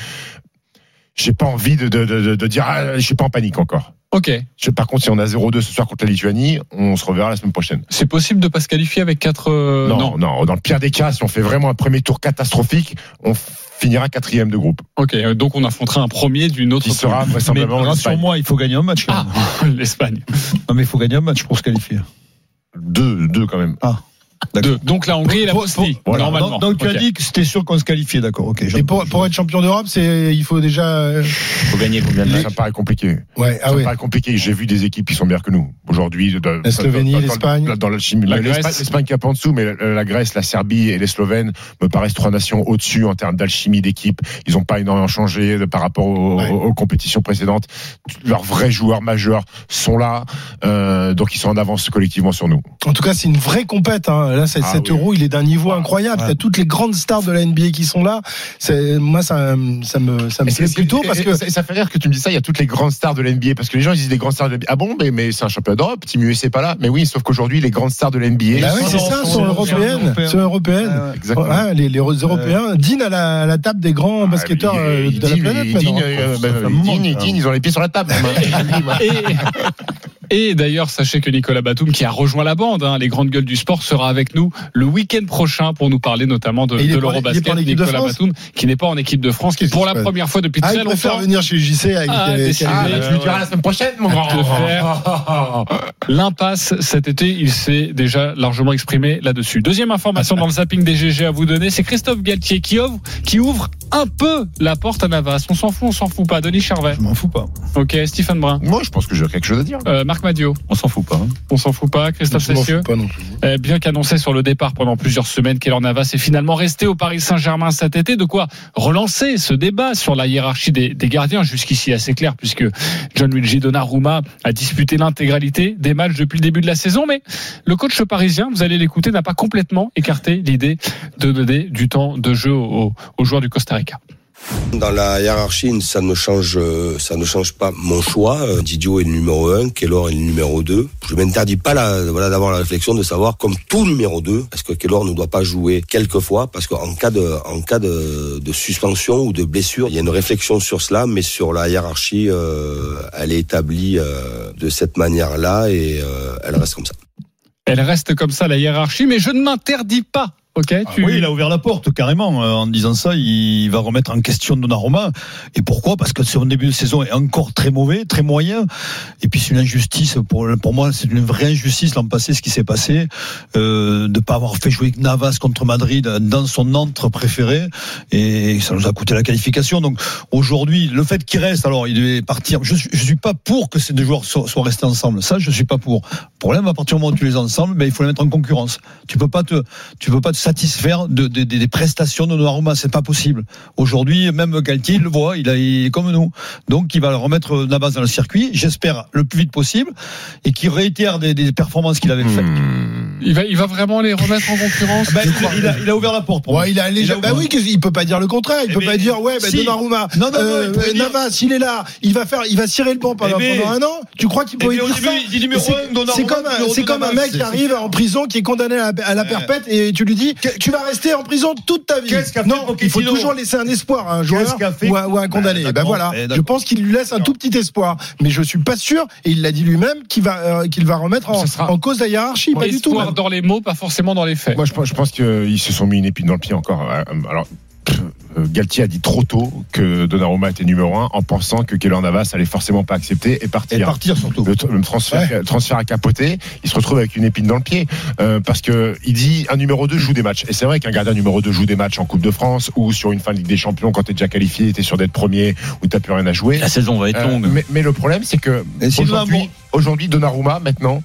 j'ai pas envie de, de, de, de dire, ah, je suis pas en panique encore. Ok. Je, par contre, si on a zéro deux ce soir contre la Lituanie, on se reverra la semaine prochaine. C'est possible de pas se qualifier avec quatre. Euh... Non, non, non. Dans le pire des cas, si on fait vraiment un premier tour catastrophique, on finira quatrième de groupe. Ok. Donc on affrontera un premier d'une autre. Qui sera vraisemblablement l'Espagne. Sur moi, il faut gagner un match. Ah, l'Espagne. Non, mais il faut gagner un match pour se qualifier. Deux, deux quand même. Ah. Deux. Donc la Hongrie et la Bosnie, voilà. normalement. Donc, donc tu okay. as dit que c'était sûr qu'on se qualifiait, d'accord. Ok. Et pour, pour être champion d'Europe, c'est il faut déjà. Il faut gagner combien de matchs ? Ça me paraît compliqué. Ouais. Ah ça ouais. me paraît compliqué. J'ai vu des équipes qui sont meilleures que nous aujourd'hui. De, la Slovénie, dans, dans, l'Espagne, dans, dans l'alchimie. La L'Espagne, Grèce. l'Espagne qui est en dessous, mais la, la Grèce, la Serbie et les Slovènes me paraissent trois nations au-dessus en termes d'alchimie d'équipe. Ils n'ont pas énormément changé de, par rapport aux, ouais. aux, aux compétitions précédentes. Leurs vrais joueurs majeurs sont là, euh, donc ils sont en avance collectivement sur nous. En tout cas, c'est une vraie compète. Hein. Là, c'est, ah, cet oui. euro, il est d'un niveau incroyable. Il y a toutes les grandes stars de la N B A qui sont là. C'est, moi, ça, ça me, ça me plaît plutôt parce que ça, ça fait rire que tu me dis ça. Il y a toutes les grandes stars de la N B A parce que les gens ils disent les grandes stars de la N B A. Ah bon, mais, mais c'est un championnat d'Europe. Team U S A pas là. Mais oui, sauf qu'aujourd'hui, les grandes stars de la N B A. Bah oui, c'est ça, sont européennes. Sont européennes. Ah, exactement. Ouais, les, les Européens dînent à la, à la table des grands basketteurs ah, il, il, de il, la planète. Ils dînent, ils ont les pieds sur la table. Et d'ailleurs, sachez que Nicolas Batum, qui a rejoint la bande, hein, les grandes gueules du sport, sera avec nous le week-end prochain pour nous parler notamment de, de l'Eurobasket. Nicolas Batum, qui n'est pas en équipe de France, qui pour la première fois depuis ah, très il longtemps. Préfère venir chez J C avec ah, les, ah, les... Tu lui diras la semaine prochaine, mon grand. L'impasse cet été, il s'est déjà largement exprimé là-dessus. Deuxième information dans le zapping des G G à vous donner, c'est Christophe Galtier qui ouvre, qui ouvre un peu la porte à Navas. On s'en fout, on s'en fout pas. Denis Charvet. Je m'en fous pas. Ok, Stephen Brun. Moi, je pense que j'ai quelque chose à dire. Euh, Marc Madio. On s'en fout pas. Hein. On s'en fout pas. Christophe Cessieux. Euh, bien qu'annoncé sur le départ pendant plusieurs semaines, Keylor Navas est finalement resté au Paris Saint-Germain cet été. De quoi relancer ce débat sur la hiérarchie des, des gardiens, jusqu'ici assez clair, puisque Gianluigi Donnarumma a disputé l'intégralité des matchs depuis le début de la saison. Mais le coach parisien, vous allez l'écouter, n'a pas complètement écarté l'idée de donner du temps de jeu aux, aux joueurs du Costa Rica. Dans la hiérarchie, ça ne change, ça ne change pas mon choix. Didio est le numéro un, Keylor est le numéro deux. Je m'interdis pas là, voilà, d'avoir la réflexion de savoir, comme tout numéro deux, est-ce que Keylor ne doit pas jouer quelques fois, parce qu'en cas de, en cas de, de suspension ou de blessure, il y a une réflexion sur cela, mais sur la hiérarchie, euh, elle est établie euh, de cette manière-là et euh, elle reste comme ça. Elle reste comme ça, la hiérarchie, mais je ne m'interdis pas. Okay, ah tu... Oui, il a ouvert la porte carrément en disant ça. Il va remettre en question Donnarumma. Et pourquoi ? Parce que son début de saison est encore très mauvais, très moyen. Et puis c'est une injustice pour pour moi. C'est une vraie injustice l'an passé ce qui s'est passé, euh, de pas avoir fait jouer Navas contre Madrid dans son antre préféré. Et ça nous a coûté la qualification. Donc aujourd'hui, le fait qu'il reste, alors il devait partir. Je je suis pas pour que ces deux joueurs soient, soient restés ensemble. Ça, je suis pas pour. Le problème, à partir du moment où tu les as ensemble, ben il faut les mettre en concurrence. Tu peux pas te, tu peux pas te satisfaire de, de, de, des prestations de Donnarumma, c'est pas possible. Aujourd'hui, même Galtier il le voit, il, a, il est comme nous. Donc, il va remettre Navas dans le circuit, j'espère le plus vite possible, et qu'il réitère des, des performances qu'il avait faites. Mmh. Il va, il va vraiment les remettre en concurrence. Ben, il, il, a, il a ouvert la porte. Pour ouais, il a allé. Bah oui, il peut pas dire le contraire. Il eh peut pas dire ouais, ben si. Donnarumma, non, non, euh, non, Navas, dire... il est là, il va faire, il va cirer le banc pendant, eh pendant un an. Tu crois qu'il peut dire ça? C'est comme, c'est comme un mec qui arrive en prison, qui est condamné à la, à la perpète, et tu lui dis, tu vas rester en prison toute ta vie. Non, il faut toujours laisser un espoir à un joueur ou à, ou à un condamné. Ben, ben voilà, je pense qu'il lui laisse un tout petit espoir, mais je suis pas sûr, et il l'a dit lui-même, qu'il va, euh, qu'il va remettre en, en cause la hiérarchie. Pas du tout. Espoir dans les mots, pas forcément dans les faits. Moi, je, je pense qu'ils se sont mis une épine dans le pied encore. Alors. Galtier a dit trop tôt que Donnarumma était numéro un en pensant que Keylor Navas allait forcément pas accepter et partir. Et partir surtout. Le, le transfert, ouais. transfert à capoter, il se retrouve avec une épine dans le pied euh, parce que il dit un numéro deux joue des matchs. Et c'est vrai qu'un gardien numéro deux joue des matchs en Coupe de France ou sur une fin de Ligue des Champions quand t'es déjà qualifié, t'es sûr d'être premier ou t'as plus rien à jouer. La saison va être euh, longue. Mais, mais le problème c'est que aujourd'hui, aujourd'hui Donnarumma maintenant.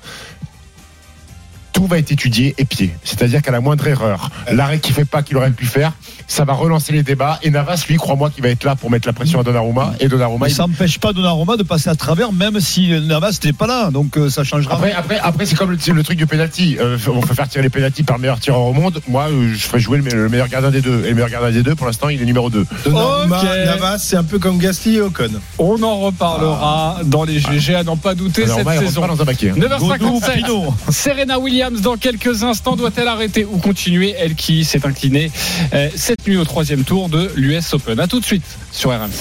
Tout va être étudié et pied. C'est-à-dire qu'à la moindre erreur, l'arrêt qu'il fait pas, qu'il aurait pu faire, ça va relancer les débats. Et Navas, lui, crois-moi qu'il va être là pour mettre la pression à Donnarumma. Et Donnarumma, mais il... ça n'empêche pas Donnarumma de passer à travers, même si Navas n'était pas là. Donc euh, ça changera. Après, après, après, c'est comme le, le truc du penalty. Euh, on peut faire tirer les penalty par le meilleur tireur au monde. Moi, euh, je ferais jouer le, le meilleur gardien des deux. Et le meilleur gardien des deux, pour l'instant, il est numéro deux. Donnarumma, okay. Navas, c'est un peu comme Gasly et Ocon. On en reparlera ah. dans les G G, à n'en pas douter Donnarumma, cette saison. Dans un baquet, hein. neuf heures cinquante-sept. Serena Williams dans quelques instants. Doit-elle arrêter ou continuer, elle qui s'est inclinée euh, cette nuit au troisième tour de l'U S Open? A tout de suite sur R M C.